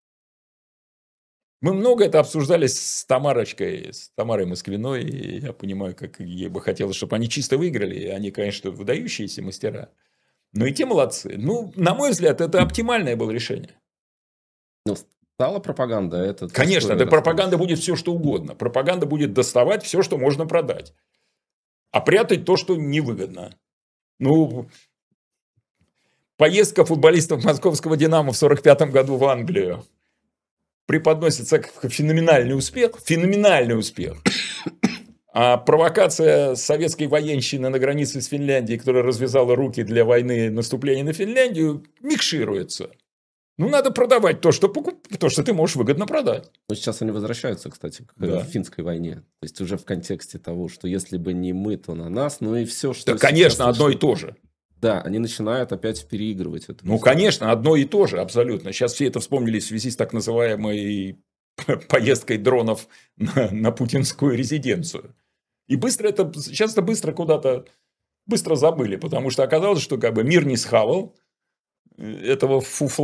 Мы много это обсуждали с Тамарочкой, с Тамарой Москвиной, и я понимаю, как ей бы хотелось, чтобы они чисто выиграли, и они, конечно, выдающиеся мастера, но и те молодцы. Ну, на мой взгляд, это оптимальное было решение. Ну, стала пропаганда. Это конечно, да, пропаганда будет все, что угодно. Пропаганда будет доставать все, что можно продать, а прятать то, что невыгодно. Ну, поездка футболистов московского «Динамо» в сорок пятом году в Англию преподносится как феноменальный успех, феноменальный успех. А провокация советской военщины на границе с Финляндией, которая развязала руки для войны наступления на Финляндию, микшируется. Ну, надо продавать то, что, покуп... то, что ты можешь выгодно продать. Но сейчас они возвращаются, кстати, к да. финской войне. То есть уже в контексте того, что если бы не мы, то на нас, ну и все, что... Да, конечно, одно и то же. Да, они начинают опять переигрывать это. Ну, конечно, одно и то же, абсолютно. Сейчас все это вспомнили в связи с так называемой поездкой дронов на, на путинскую резиденцию. И быстро это, сейчас это быстро куда-то, быстро забыли, потому что оказалось, что как бы мир не схавал этого фуфла,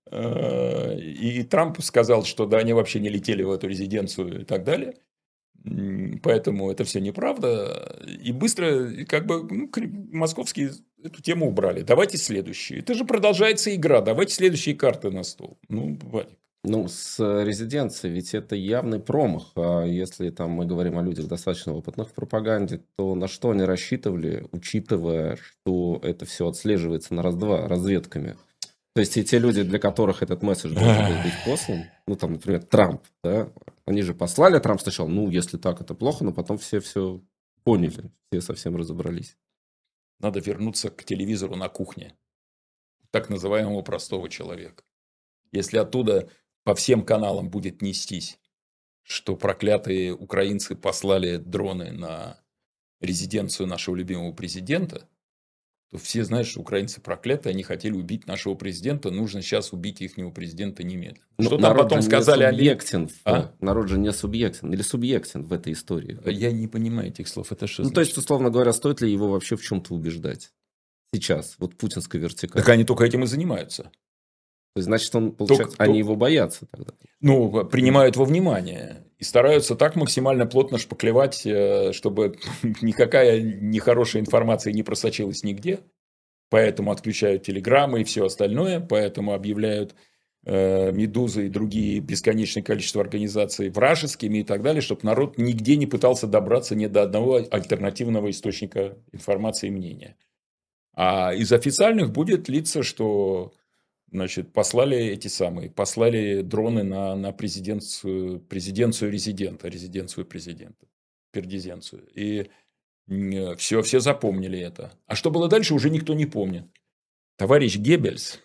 И Трамп сказал, что да, они вообще не летели в эту резиденцию и так далее. Поэтому это все неправда. И быстро, как бы, ну, московские эту тему убрали. Давайте следующие. Это же продолжается игра. Давайте следующие карты на стол. Ну, Ваник. Ну, с резиденцией ведь это явный промах. А если там мы говорим о людях достаточно опытных в пропаганде, то на что они рассчитывали, учитывая, что это все отслеживается на раз-два разведками? То есть и те люди, для которых этот месседж должен был быть послан, ну там, например, Трамп, да, они же послали, Трамп сначала, ну, если так, это плохо, но потом все все поняли, все совсем разобрались. Надо вернуться к телевизору на кухне, так называемого простого человека. Если оттуда по всем каналам будет нестись, что проклятые украинцы послали дроны на резиденцию нашего любимого президента, то все знают, что украинцы проклятые, они хотели убить нашего президента, нужно сейчас убить ихнего президента немедленно. Но что там потом сказали субъектен, в, а? Народ же не субъектен, или субъектен в этой истории. Я не понимаю этих слов, это что Ну, значит? то есть, условно говоря, стоит ли его вообще в чем-то убеждать? Сейчас, вот путинской вертикаль. Так они только этим и занимаются. То есть, значит, он, получается, только, они только... его боятся тогда? Ну, принимают во внимание. И стараются так максимально плотно шпаклевать, чтобы никакая нехорошая информация не просочилась нигде. Поэтому отключают телеграммы и все остальное. Поэтому объявляют э, «Медузы» и другие бесконечное количество организаций вражескими и так далее, чтобы народ нигде не пытался добраться ни до одного альтернативного источника информации и мнения. А из официальных будет литься, что... Значит, послали эти самые, послали дроны на, на президенцию, президенцию резидента, резиденцию президента, пердизенцию. И все, все запомнили это. А что было дальше, уже никто не помнит. Товарищ Геббельс,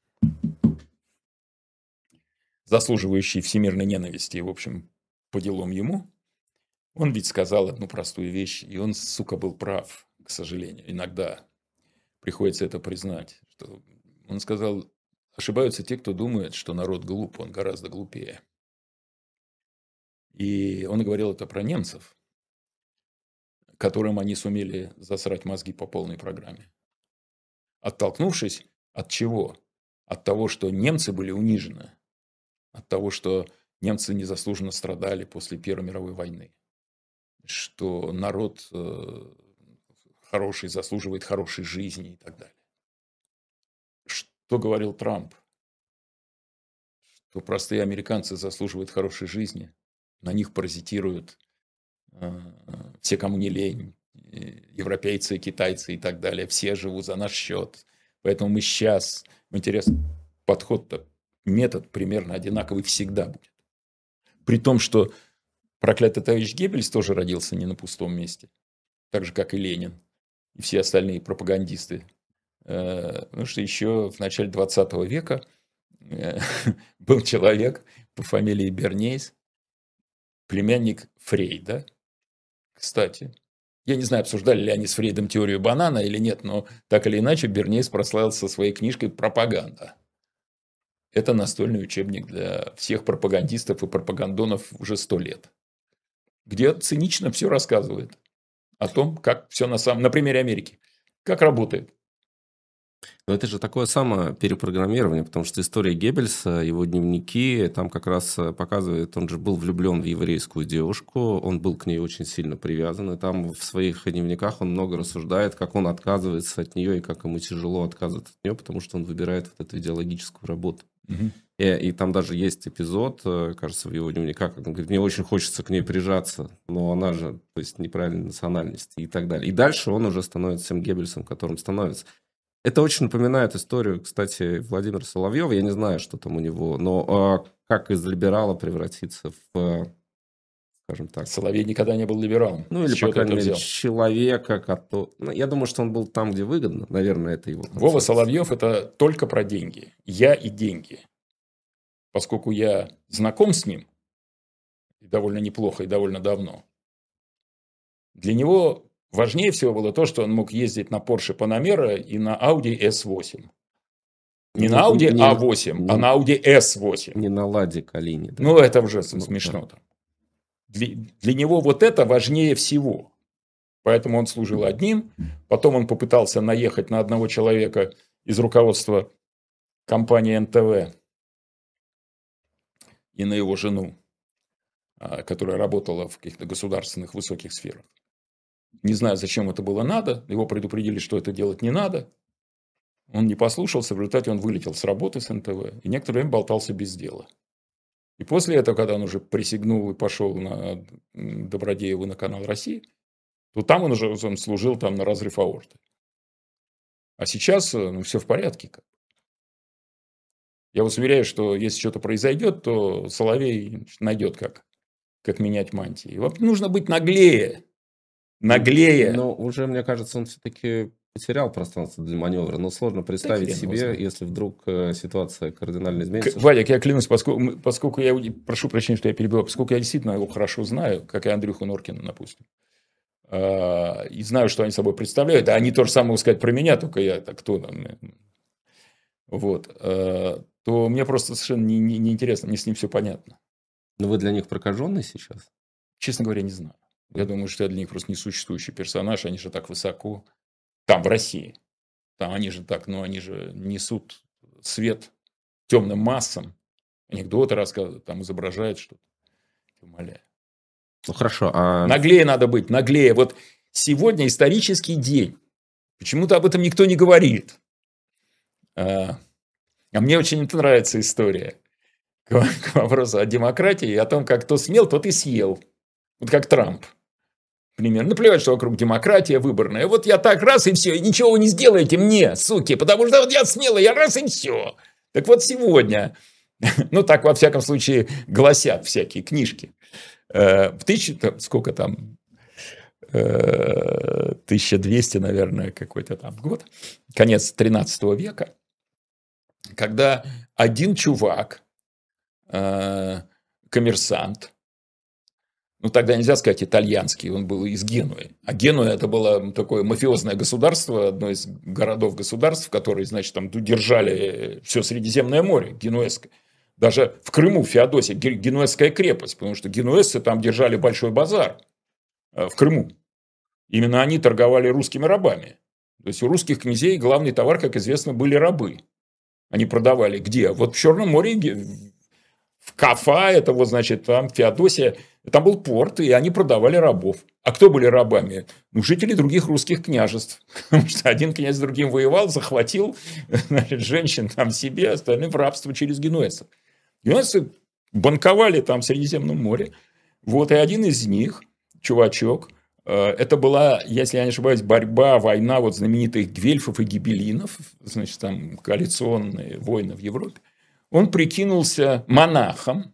заслуживающий всемирной ненависти, в общем, по делам ему, он ведь сказал одну простую вещь, и он, сука, был прав, к сожалению. Иногда приходится это признать. Что он сказал... Ошибаются те, кто думает, что народ глуп, он гораздо глупее. И он говорил это про немцев, которым они сумели засрать мозги по полной программе. Оттолкнувшись от чего? От того, что немцы были унижены, от того, что немцы незаслуженно страдали после Первой мировой войны, что народ хороший заслуживает хорошей жизни и так далее. Что говорил Трамп? Что простые американцы заслуживают хорошей жизни, на них паразитируют э, все, кому не лень, европейцы, китайцы и так далее. Все живут за наш счет. Поэтому мы сейчас, интересно, подход-то, метод примерно одинаковый всегда будет. При том, что проклятый товарищ Геббельс тоже родился не на пустом месте. Так же, как и Ленин и все остальные пропагандисты. Потому что еще в начале двадцатого века был человек по фамилии Бернейс, племянник Фрейда. Кстати, я не знаю, обсуждали ли они с Фрейдом теорию банана или нет, но так или иначе Бернейс прославился своей книжкой «Пропаганда». Это настольный учебник для всех пропагандистов и пропагандонов уже сто лет, где цинично все рассказывает о том, как все на самом... на примере Америки, как работает. Но это же такое самое перепрограммирование, потому что история Геббельса, его дневники, там как раз показывает, он же был влюблен в еврейскую девушку, он был к ней очень сильно привязан, и там в своих дневниках он много рассуждает, как он отказывается от нее и как ему тяжело отказываться от нее, потому что он выбирает вот эту идеологическую работу. Угу. И, и там даже есть эпизод, кажется, в его дневниках, как он говорит, мне очень хочется к ней прижаться, но она же, то есть, неправильной национальности и так далее. И дальше он уже становится тем Геббельсом, которым становится. Это очень напоминает историю, кстати, Владимира Соловьева. Я не знаю, что там у него, но э, как из либерала превратиться в, скажем так... Соловей никогда не был либералом. Ну, или, по крайней мере, человека, который... Ну, я думаю, что он был там, где выгодно. Наверное, это его концепция. Вова Соловьев – это только про деньги. Я и деньги. Поскольку я знаком с ним, довольно неплохо и довольно давно, для него... Важнее всего было то, что он мог ездить на Porsche Panamera и на Audi эс восемь. Не, не на Audi не, а восемь, не, а на Audi эс восемь. Не на Ладе Калине. Да. Ну, это уже ну, смешно. Да. Для, для него вот это важнее всего. Поэтому он служил одним. Потом он попытался наехать на одного человека из руководства компании эн тэ вэ. и на его жену, которая работала в каких-то государственных высоких сферах. Не знаю, зачем это было надо. Его предупредили, что это делать не надо. Он не послушался. В результате он вылетел с работы с эн тэ вэ. И некоторое время болтался без дела. И после этого, когда он уже присягнул и пошел на Добродеева на канал России, то там он уже он служил там на разрыв аорты. А сейчас ну, все в порядке. Я вас уверяю, что если что-то произойдет, то Соловей найдет, как, как менять мантии. И вот нужно быть наглее. Наглее. Но уже, мне кажется, он все-таки потерял пространство для маневра. Но сложно представить себе, если вдруг ситуация кардинально изменится. Вадик, я клянусь, поскольку, поскольку я, прошу прощения, что я перебиваю, поскольку я действительно его хорошо знаю, как и Андрюху Норкина, допустим, и знаю, что они собой представляют, а они то же самое могут сказать про меня, только я, так кто там, вот, то мне просто совершенно не, не, не интересно, мне с ним все понятно. Но вы для них прокаженный сейчас? Честно говоря, не знаю. Я думаю, что я для них просто несуществующий персонаж, они же так высоко. Там, в России. Там они же так, ну, они же несут свет темным массам. Анекдоты рассказывают, там изображают что-то. Умоляю. Ну, хорошо. А... Наглее надо быть, наглее. Вот сегодня исторический день. Почему-то об этом никто не говорит. А, а мне очень это нравится история. К, к вопросу о демократии и о том, как кто смел, тот и съел. Вот как Трамп. Примерно. Ну, плевать, что вокруг демократия выборная. Вот я так раз и все, и ничего вы не сделаете мне, суки, потому что вот я смелый, я раз и все. Так вот сегодня, ну так во всяком случае гласят всякие книжки. В тысячу, сколько там, тысяча двести, наверное, какой-то там год, конец тринадцатого века, когда один чувак, коммерсант, ну, тогда нельзя сказать итальянский, он был из Генуи. А Генуя – это было такое мафиозное государство, одно из городов-государств, которые, значит, там держали все Средиземное море, генуэзское. Даже в Крыму, в Феодосии, генуэзская крепость, потому что генуэзцы там держали большой базар в Крыму. Именно они торговали русскими рабами. То есть у русских князей главный товар, как известно, были рабы. Они продавали где? Вот в Черном море, в Кафа, это вот, значит, там Феодосия, там был порт, и они продавали рабов. А кто были рабами? Ну, жители других русских княжеств. Потому что один князь с другим воевал, захватил, значит, женщин там себе, остальные в рабство через генуэзцев. Генуэзцы банковали там в Средиземном море. Вот, и один из них, чувачок, это была, если я не ошибаюсь, борьба, война вот знаменитых гвельфов и гибеллинов, значит, там коалиционные войны в Европе. Он прикинулся монахом,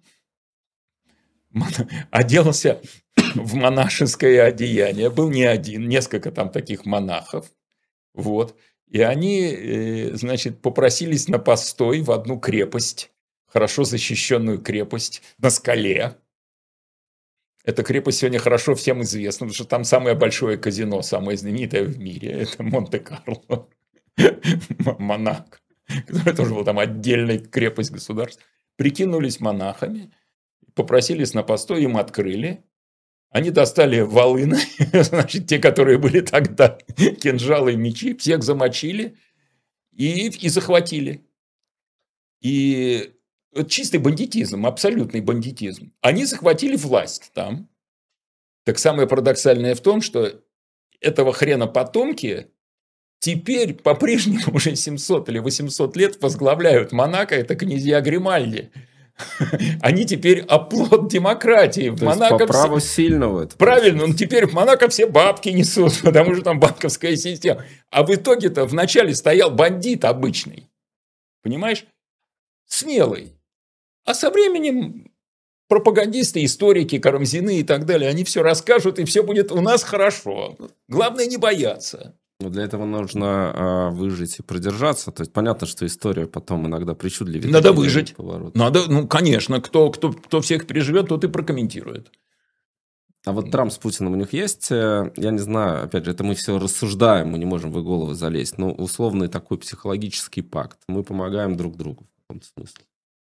оделся в монашеское одеяние, был не один, несколько там таких монахов, вот, и они, значит, попросились на постой в одну крепость, хорошо защищенную крепость на скале. Эта крепость сегодня хорошо всем известна, потому что там самое большое казино, самое знаменитое в мире, это Монте-Карло, Монако, которая тоже была там отдельная крепость государства. Прикинулись монахами, попросились на постой, им открыли. Они достали волыны, значит, те, которые были тогда, кинжалы и мечи, всех замочили и, и захватили. И чистый бандитизм, абсолютный бандитизм. Они захватили власть там. Так самое парадоксальное в том, что этого хрена потомки теперь по-прежнему уже семьсот или восемьсот лет возглавляют Монако, это князья Гримальди. Они теперь оплот демократии. В То Монако есть по праву все... сильного. Это Правильно, он теперь в Монако все бабки несут, потому что там банковская система. А в итоге-то вначале стоял бандит обычный. Понимаешь? Смелый. А со временем пропагандисты, историки, Карамзины и так далее, они все расскажут, и все будет у нас хорошо. Главное не бояться. Но для этого нужно а, выжить и продержаться. То есть понятно, что история потом иногда причудливее. Надо выжить. Поворот. Надо, ну, конечно, кто, кто, кто всех переживет, тот и прокомментирует. А вот Трамп с Путиным у них есть, я не знаю, опять же, это мы все рассуждаем, мы не можем в их головы залезть, но условный такой психологический пакт. Мы помогаем друг другу в каком-то смысле.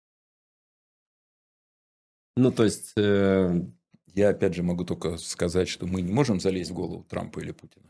Ну, то есть... Э... Я, опять же, могу только сказать, что мы не можем залезть в голову Трампа или Путина.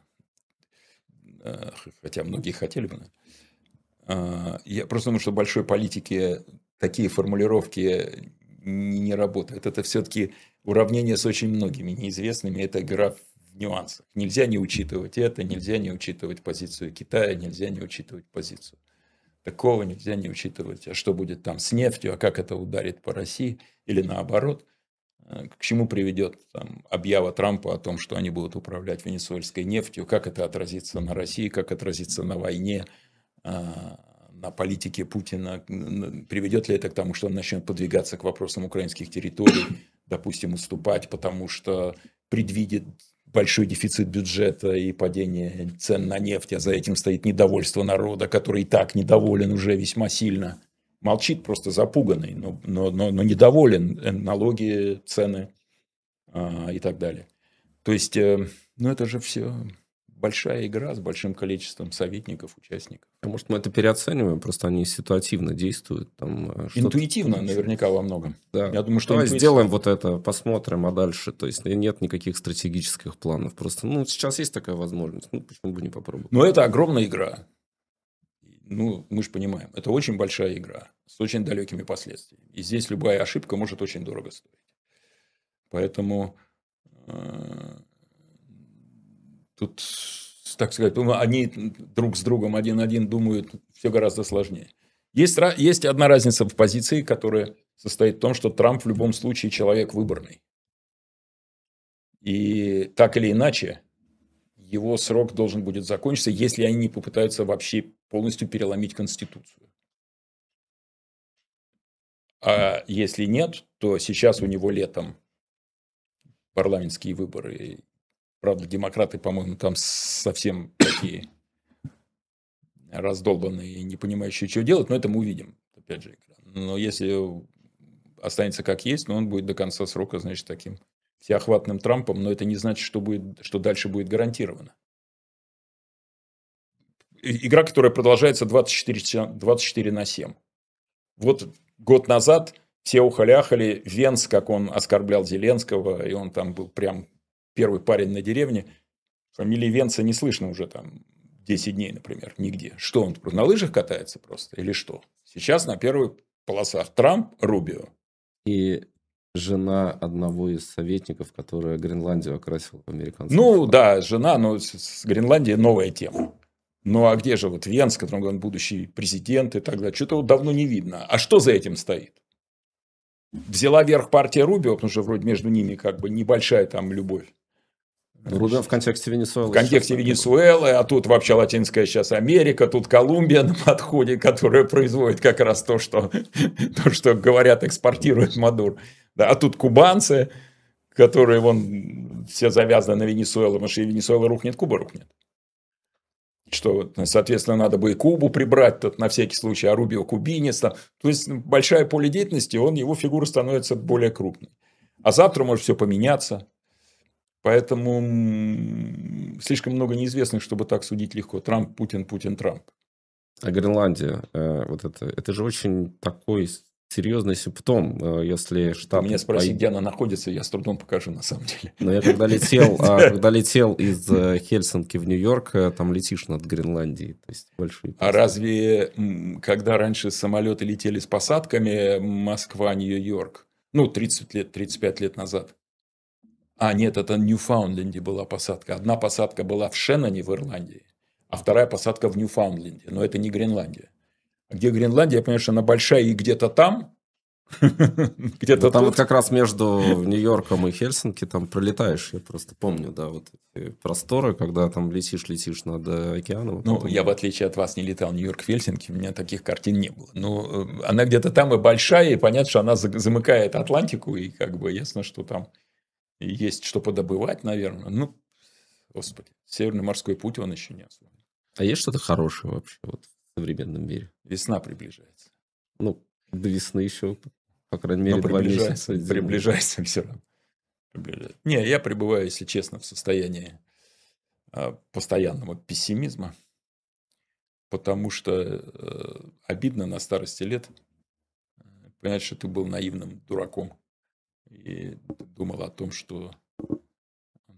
Хотя многие хотели бы. Я просто думаю, что в большой политике такие формулировки не работает. Это все-таки уравнение с очень многими неизвестными. Это игра в нюансах. Нельзя не учитывать это, нельзя не учитывать позицию Китая, нельзя не учитывать позицию такого, нельзя не учитывать, а что будет там с нефтью, а как это ударит по России, или наоборот, к чему приведет там, объява Трампа о том, что они будут управлять венесуэльской нефтью, как это отразится на России, как отразится на войне, на политике Путина, приведет ли это к тому, что он начнет подвигаться к вопросам украинских территорий, допустим, уступать, потому что предвидит большой дефицит бюджета и падение цен на нефть, а за этим стоит недовольство народа, который и так недоволен уже весьма сильно. Молчит, просто запуганный, но, но, но, но недоволен. Налоги, цены а, и так далее. То есть, э, ну это же все большая игра с большим количеством советников, участников. А может, мы это переоцениваем, просто они ситуативно действуют. Там, интуитивно наверняка во многом. Да. Я думаю, что Давай интуитивно... сделаем вот это, посмотрим, а дальше. То есть нет никаких стратегических планов. Просто, ну, сейчас есть такая возможность. Ну, почему бы не попробовать? Но это огромная игра. Ну, мы же понимаем, это очень большая игра с очень далекими последствиями. И здесь любая ошибка может очень дорого стоить. Поэтому э, тут, так сказать, они друг с другом один-один думают все гораздо сложнее. Есть, есть одна разница в позиции, которая состоит в том, что Трамп в любом случае человек выборный. И так или иначе, его срок должен будет закончиться, если они не попытаются вообще полностью переломить Конституцию. А если нет, то сейчас у него летом парламентские выборы. Правда, демократы, по-моему, там совсем такие раздолбанные и не понимающие, что делать, но это мы увидим. Опять же, но если останется как есть, но он будет до конца срока, значит, таким всеохватным Трампом, но это не значит, что, будет, что дальше будет гарантировано. Игра, которая продолжается двадцать четыре, двадцать четыре на семь. Вот год назад все ухаляхали, Венс, как он оскорблял Зеленского, и он там был прям первый парень на деревне. Фамилии Венса не слышно уже там десять дней, например, нигде. Что он, на лыжах катается просто или что? Сейчас на первых полосах Трамп, Рубио. И жена одного из советников, которая Гренландию окрасила в американский Ну, флаг. да, жена, но с Гренландией новая тема. Ну, а где же вот Венс, которым он будущий президент и так далее? Что-то вот давно не видно. А что за этим стоит? Взяла верх партия Рубио, потому что вроде между ними как бы небольшая там любовь. Рубио в контексте Венесуэлы. В контексте Венесуэлы, а тут вообще Латинская сейчас Америка, тут Колумбия на подходе, которая производит как раз то, что, то, что говорят, экспортирует Мадуро. Да, а тут кубанцы, которые вон все завязаны на Венесуэлу, потому что если Венесуэла рухнет, Куба рухнет. Что, соответственно, надо бы и Кубу прибрать тут на всякий случай, а Рубио кубинец. Там. То есть, большое поле деятельности, он, его фигура становится более крупной. А завтра может все поменяться. Поэтому слишком много неизвестных, чтобы так судить легко. Трамп, Путин, Путин, Трамп. А Гренландия, э, вот это, это же очень такой серьезный симптом, э, если Штаты... Меня спроси, где она находится, я с трудом покажу на самом деле. Но я когда летел, а, когда летел из Хельсинки в Нью-Йорк, там летишь над Гренландией. То есть большие... А разве, когда раньше самолеты летели с посадками Москва-Нью-Йорк, ну, тридцать лет, тридцать пять лет назад, а, нет, это в Ньюфаундленде была посадка. Одна посадка была в Шенноне в Ирландии, а вторая посадка в Ньюфаундленде. Но это не Гренландия. Где Гренландия, я понимаю, что она большая и где-то там. Где-то там тут. вот как раз между Нью-Йорком и Хельсинки там пролетаешь. Я просто помню, да, вот эти просторы, когда там летишь-летишь над океаном. Ну, потом... я, в отличие от вас, не летал в Нью-Йорк, Хельсинки, у меня таких картин не было. Но она где-то там и большая, и понятно, что она замыкает Атлантику, и как бы ясно, что там есть что подобывать, наверное. Ну, господи, Северный морской путь, он еще не особо. А есть что-то хорошее вообще вот в современном мире? Весна приближается. Ну, до весны еще, по крайней мере, Но два приближается, месяца. Приближается все равно. Приближается. Не, я пребываю, если честно, в состоянии а, постоянного пессимизма, потому что э, обидно на старости лет понять, что ты был наивным дураком и думал о том, что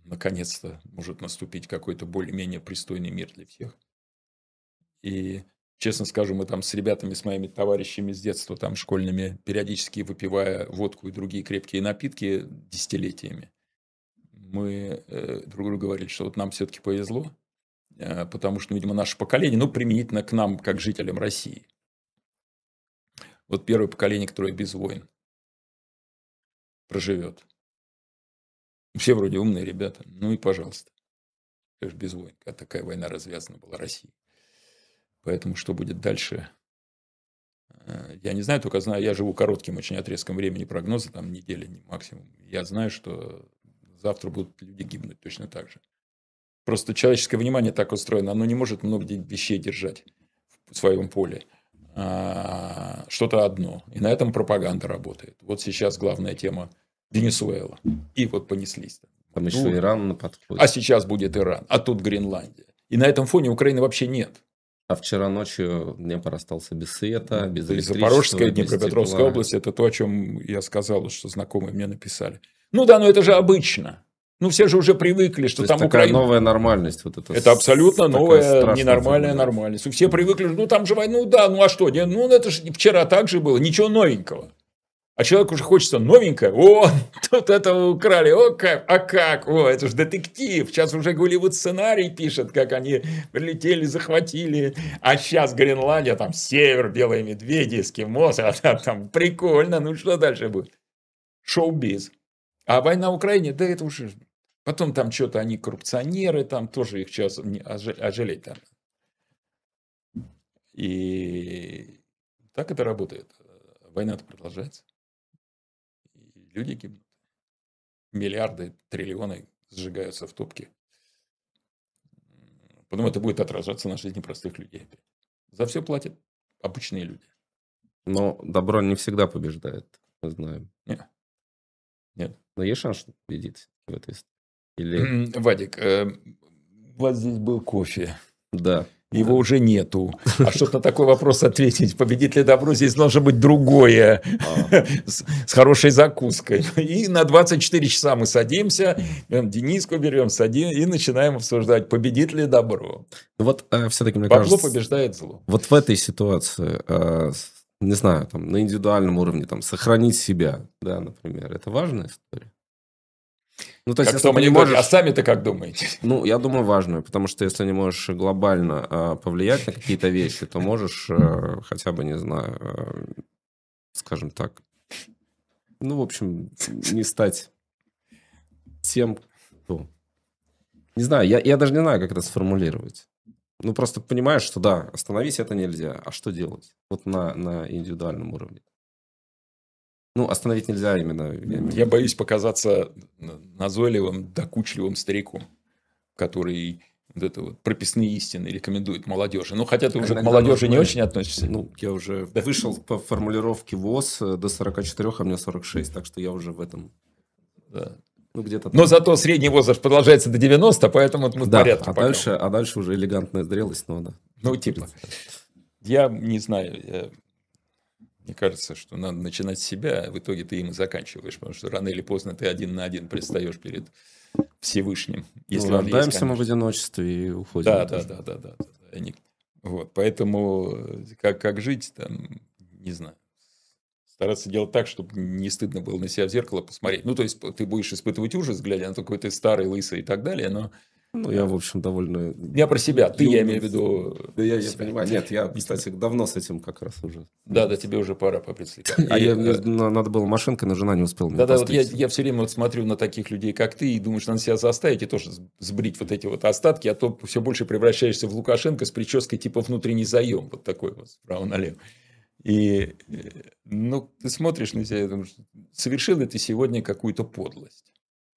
наконец-то может наступить какой-то более-менее пристойный мир для всех. И Честно скажу, мы там с ребятами, с моими товарищами с детства, там школьными, периодически выпивая водку и другие крепкие напитки десятилетиями, мы э, друг другу говорили, что вот нам все-таки повезло, э, потому что, ну, видимо, наше поколение, ну, применительно к нам, как жителям России. Вот первое поколение, которое без войн проживет. Все вроде умные ребята, ну и пожалуйста. Конечно, без войн, когда такая война развязана была Россией. Поэтому что будет дальше, я не знаю, только знаю, я живу коротким очень отрезком времени прогноза, там неделя максимум. Я знаю, что завтра будут люди гибнуть точно так же. Просто человеческое внимание так устроено, оно не может много вещей держать в своем поле. А, что-то одно. И на этом пропаганда работает. Вот сейчас главная тема Венесуэла. И вот понеслись. Там еще ну, Иран на подходе. А сейчас будет Иран, а тут Гренландия. И на этом фоне Украины вообще нет. А вчера ночью Днепр остался без света, без электричества. Запорожская, Днепропетровская область, это то, о чем я сказал, что знакомые мне написали. Ну да, но это же обычно. Ну все же уже привыкли, что то там есть такая Украина... новая нормальность. Вот это это абсолютно новая, ненормальная нормальность. Все привыкли, ну там же война, ну да, ну а что? Ну это же вчера так же было, ничего новенького. А человеку уже хочется новенькое. О, тут этого украли. О, как, а как? О, это же детектив. Сейчас уже Голливуд сценарий пишет, как они прилетели, захватили. А сейчас Гренландия, там север, белые медведи, эскимосы. А там, там прикольно. Ну, что дальше будет? Шоу-биз. А война в Украине, да это уже... Потом там что-то они коррупционеры, там тоже их сейчас ожалеть там. И так это работает. Война-то продолжается. Люди гибнут. Миллиарды, триллионы сжигаются в топке. Потом это будет отражаться на жизни простых людей. За все платят обычные люди. Но добро не всегда побеждает, мы знаем. Нет. Нет. Но есть шанс, что победит в этой истории? Или... Вадик, э, у вас здесь был кофе. Да. Его да. уже нету. А чтобы на такой вопрос ответить, победит ли добро, здесь должно быть другое. А. С, с хорошей закуской. И на двадцать четыре часа мы садимся, Дениску берем, садим и начинаем обсуждать, победит ли добро. Ну вот э, все-таки, мне Бабло кажется... побеждает зло. Вот в этой ситуации, э, не знаю, там, на индивидуальном уровне, там, сохранить себя, да, например, это важная история? Ну, то есть, как если ты не можешь... А сами-то как думаете? Ну, я думаю, важную, потому что если не можешь глобально э, повлиять на какие-то вещи, то можешь э, хотя бы, не знаю, э, скажем так, ну, в общем, не стать тем, кто... Не знаю, я, я даже не знаю, как это сформулировать. Ну, просто понимаешь, что да, остановить это нельзя, а что делать? Вот на, на индивидуальном уровне. Ну, остановить нельзя именно. Я, я боюсь показаться назойливым, докучливым стариком, который вот это вот прописные истины рекомендует молодежи. Ну, хотя ты уже к молодежи не очень относишься. Ну, я уже да. вышел по формулировке ВОЗ до сорока четырёх, а мне сорок шесть, так что я уже в этом... Да. Ну, где-то но зато средний возраст продолжается до девяноста, поэтому мы в да, порядке. А дальше, а дальше уже элегантная зрелость, ну да. Ну, типа. Я не знаю... Я... Мне кажется, что надо начинать с себя, а в итоге ты им и заканчиваешь, потому что рано или поздно ты один на один предстаешь перед Всевышним. Если ну, рождаемся мы в одиночестве и уходим. Да, да, да, да, да, да. Вот, поэтому как, как жить, там, не знаю. Стараться делать так, чтобы не стыдно было на себя в зеркало посмотреть. Ну, то есть, ты будешь испытывать ужас, глядя на то, какой ты старый, лысый и так далее, но... Ну, я, в общем, довольно... Я про себя, ты, я имею в виду... Да, я, я понимаю. Нет, я, кстати, давно с этим как раз уже... Да, да, тебе уже пора попредслегать. А я, мне надо было машинкой, но жена не успела. Да, да, вот я, я все время вот смотрю на таких людей, как ты, и думаю, что надо себя заставить и тоже сбрить вот эти вот остатки, а то все больше превращаешься в Лукашенко с прической типа внутренний заем, вот такой вот, справа налево. И, ну, ты смотришь на себя и думаешь, совершил ли ты сегодня какую-то подлость?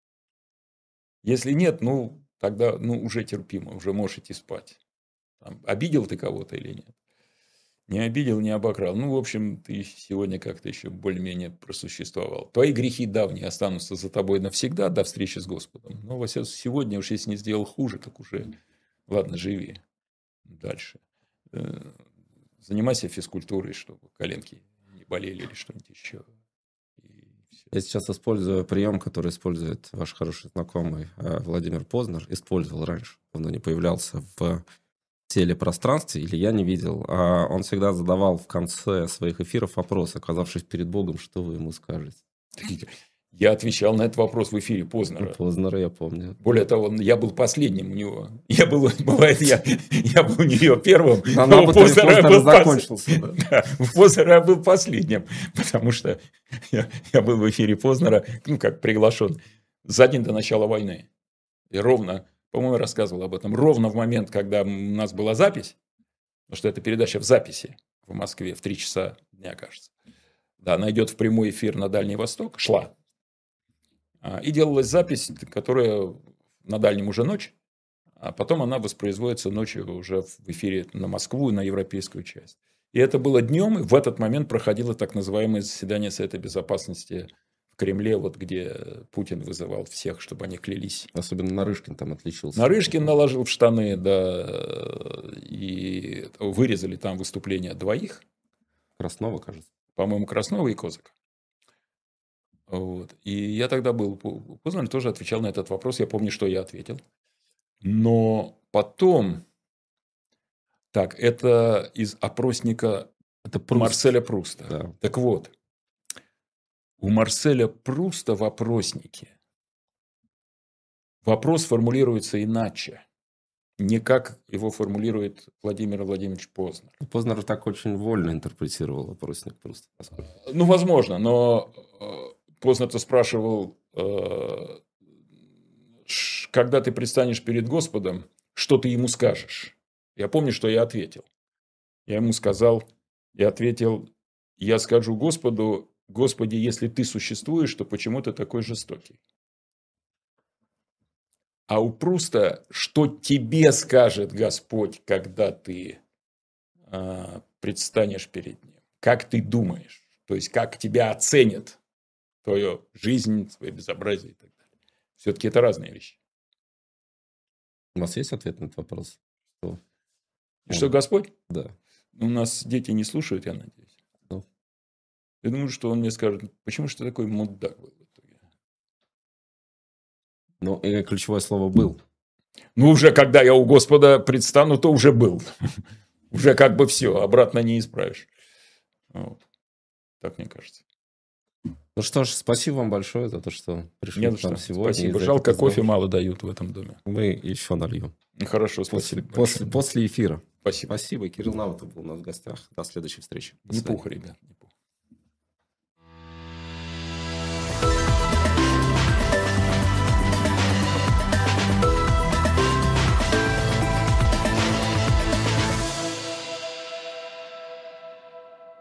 Если нет, ну... Тогда, ну, уже терпимо, уже можешь идти спать. Там, обидел ты кого-то или нет? Не обидел, не обокрал. Ну, в общем, ты сегодня как-то еще более-менее просуществовал. Твои грехи давние останутся за тобой навсегда до встречи с Господом. Но во сегодня уж если не сделал хуже, так уже, ладно, живи дальше. Занимайся физкультурой, чтобы коленки не болели или что-нибудь еще. Я сейчас использую прием, который использует ваш хороший знакомый Владимир Познер. Использовал раньше. Он не появлялся в телепространстве, или я не видел, а он всегда задавал в конце своих эфиров вопрос, оказавшись перед Богом, что вы ему скажете? Я отвечал на этот вопрос в эфире Познера. Познера, я помню. Более того, я был последним у него. Я был, бывает, я, я был у нее первым, но, но но у Познера был закончился. Да. Да, у Познера был последним, потому что я, я был в эфире Познера, ну, как приглашен, за день до начала войны. И ровно, по-моему, я рассказывал об этом, ровно в момент, когда у нас была запись, потому что эта передача в записи в Москве в три часа дня, кажется. Да, она идет в прямой эфир на Дальний Восток, шла. И делалась запись, которая на Дальнем уже ночь, а потом она воспроизводится ночью уже в эфире на Москву и на европейскую часть. И это было днем, и в этот момент проходило так называемое заседание Совета Безопасности в Кремле, вот где Путин вызывал всех, чтобы они клялись. Особенно Нарышкин там отличился. Нарышкин наложил в штаны, да, и вырезали там выступления двоих. Краснова, кажется. По-моему, Краснова и Козыка. Вот. И я тогда был Познер, тоже отвечал на этот вопрос. Я помню, что я ответил. Но потом... Так, это из опросника это Пруст. Марселя Пруста. Да. Так вот, у Марселя Пруста в опроснике вопрос формулируется иначе. Не как его формулирует Владимир Владимирович Познер. Познер так очень вольно интерпретировал опросник Пруста. Ну, возможно, но... Познер-то спрашивал, когда ты предстанешь перед Господом, что ты ему скажешь? Я помню, что я ответил. Я ему сказал, я ответил, я скажу Господу, Господи, если ты существуешь, то почему ты такой жестокий? А у Пруста, что тебе скажет Господь, когда ты предстанешь перед Ним? Как ты думаешь? То есть, как тебя оценят? Твою жизнь, свое безобразие и так далее. Все-таки это разные вещи. У нас есть ответ на этот вопрос? Что, что Господь? Да. У нас дети не слушают, я надеюсь. Ну. Я думаю, что он мне скажет, почему же ты такой мудак был в итоге? Ну, и ключевое слово «был». Ну, уже когда я у Господа предстану, то уже был. Уже как бы все, обратно не исправишь. Вот. Так мне кажется. Ну что ж, спасибо вам большое за то, что пришли Не к нам что. сегодня. Спасибо. Жалко, кофе мало дают в этом доме. Мы еще нальем. Хорошо, После, спасибо. после, после эфира. Спасибо. Спасибо. Кирилл Наватов был у нас в гостях. До следующей встречи. До Не свидания. пуха, ребят.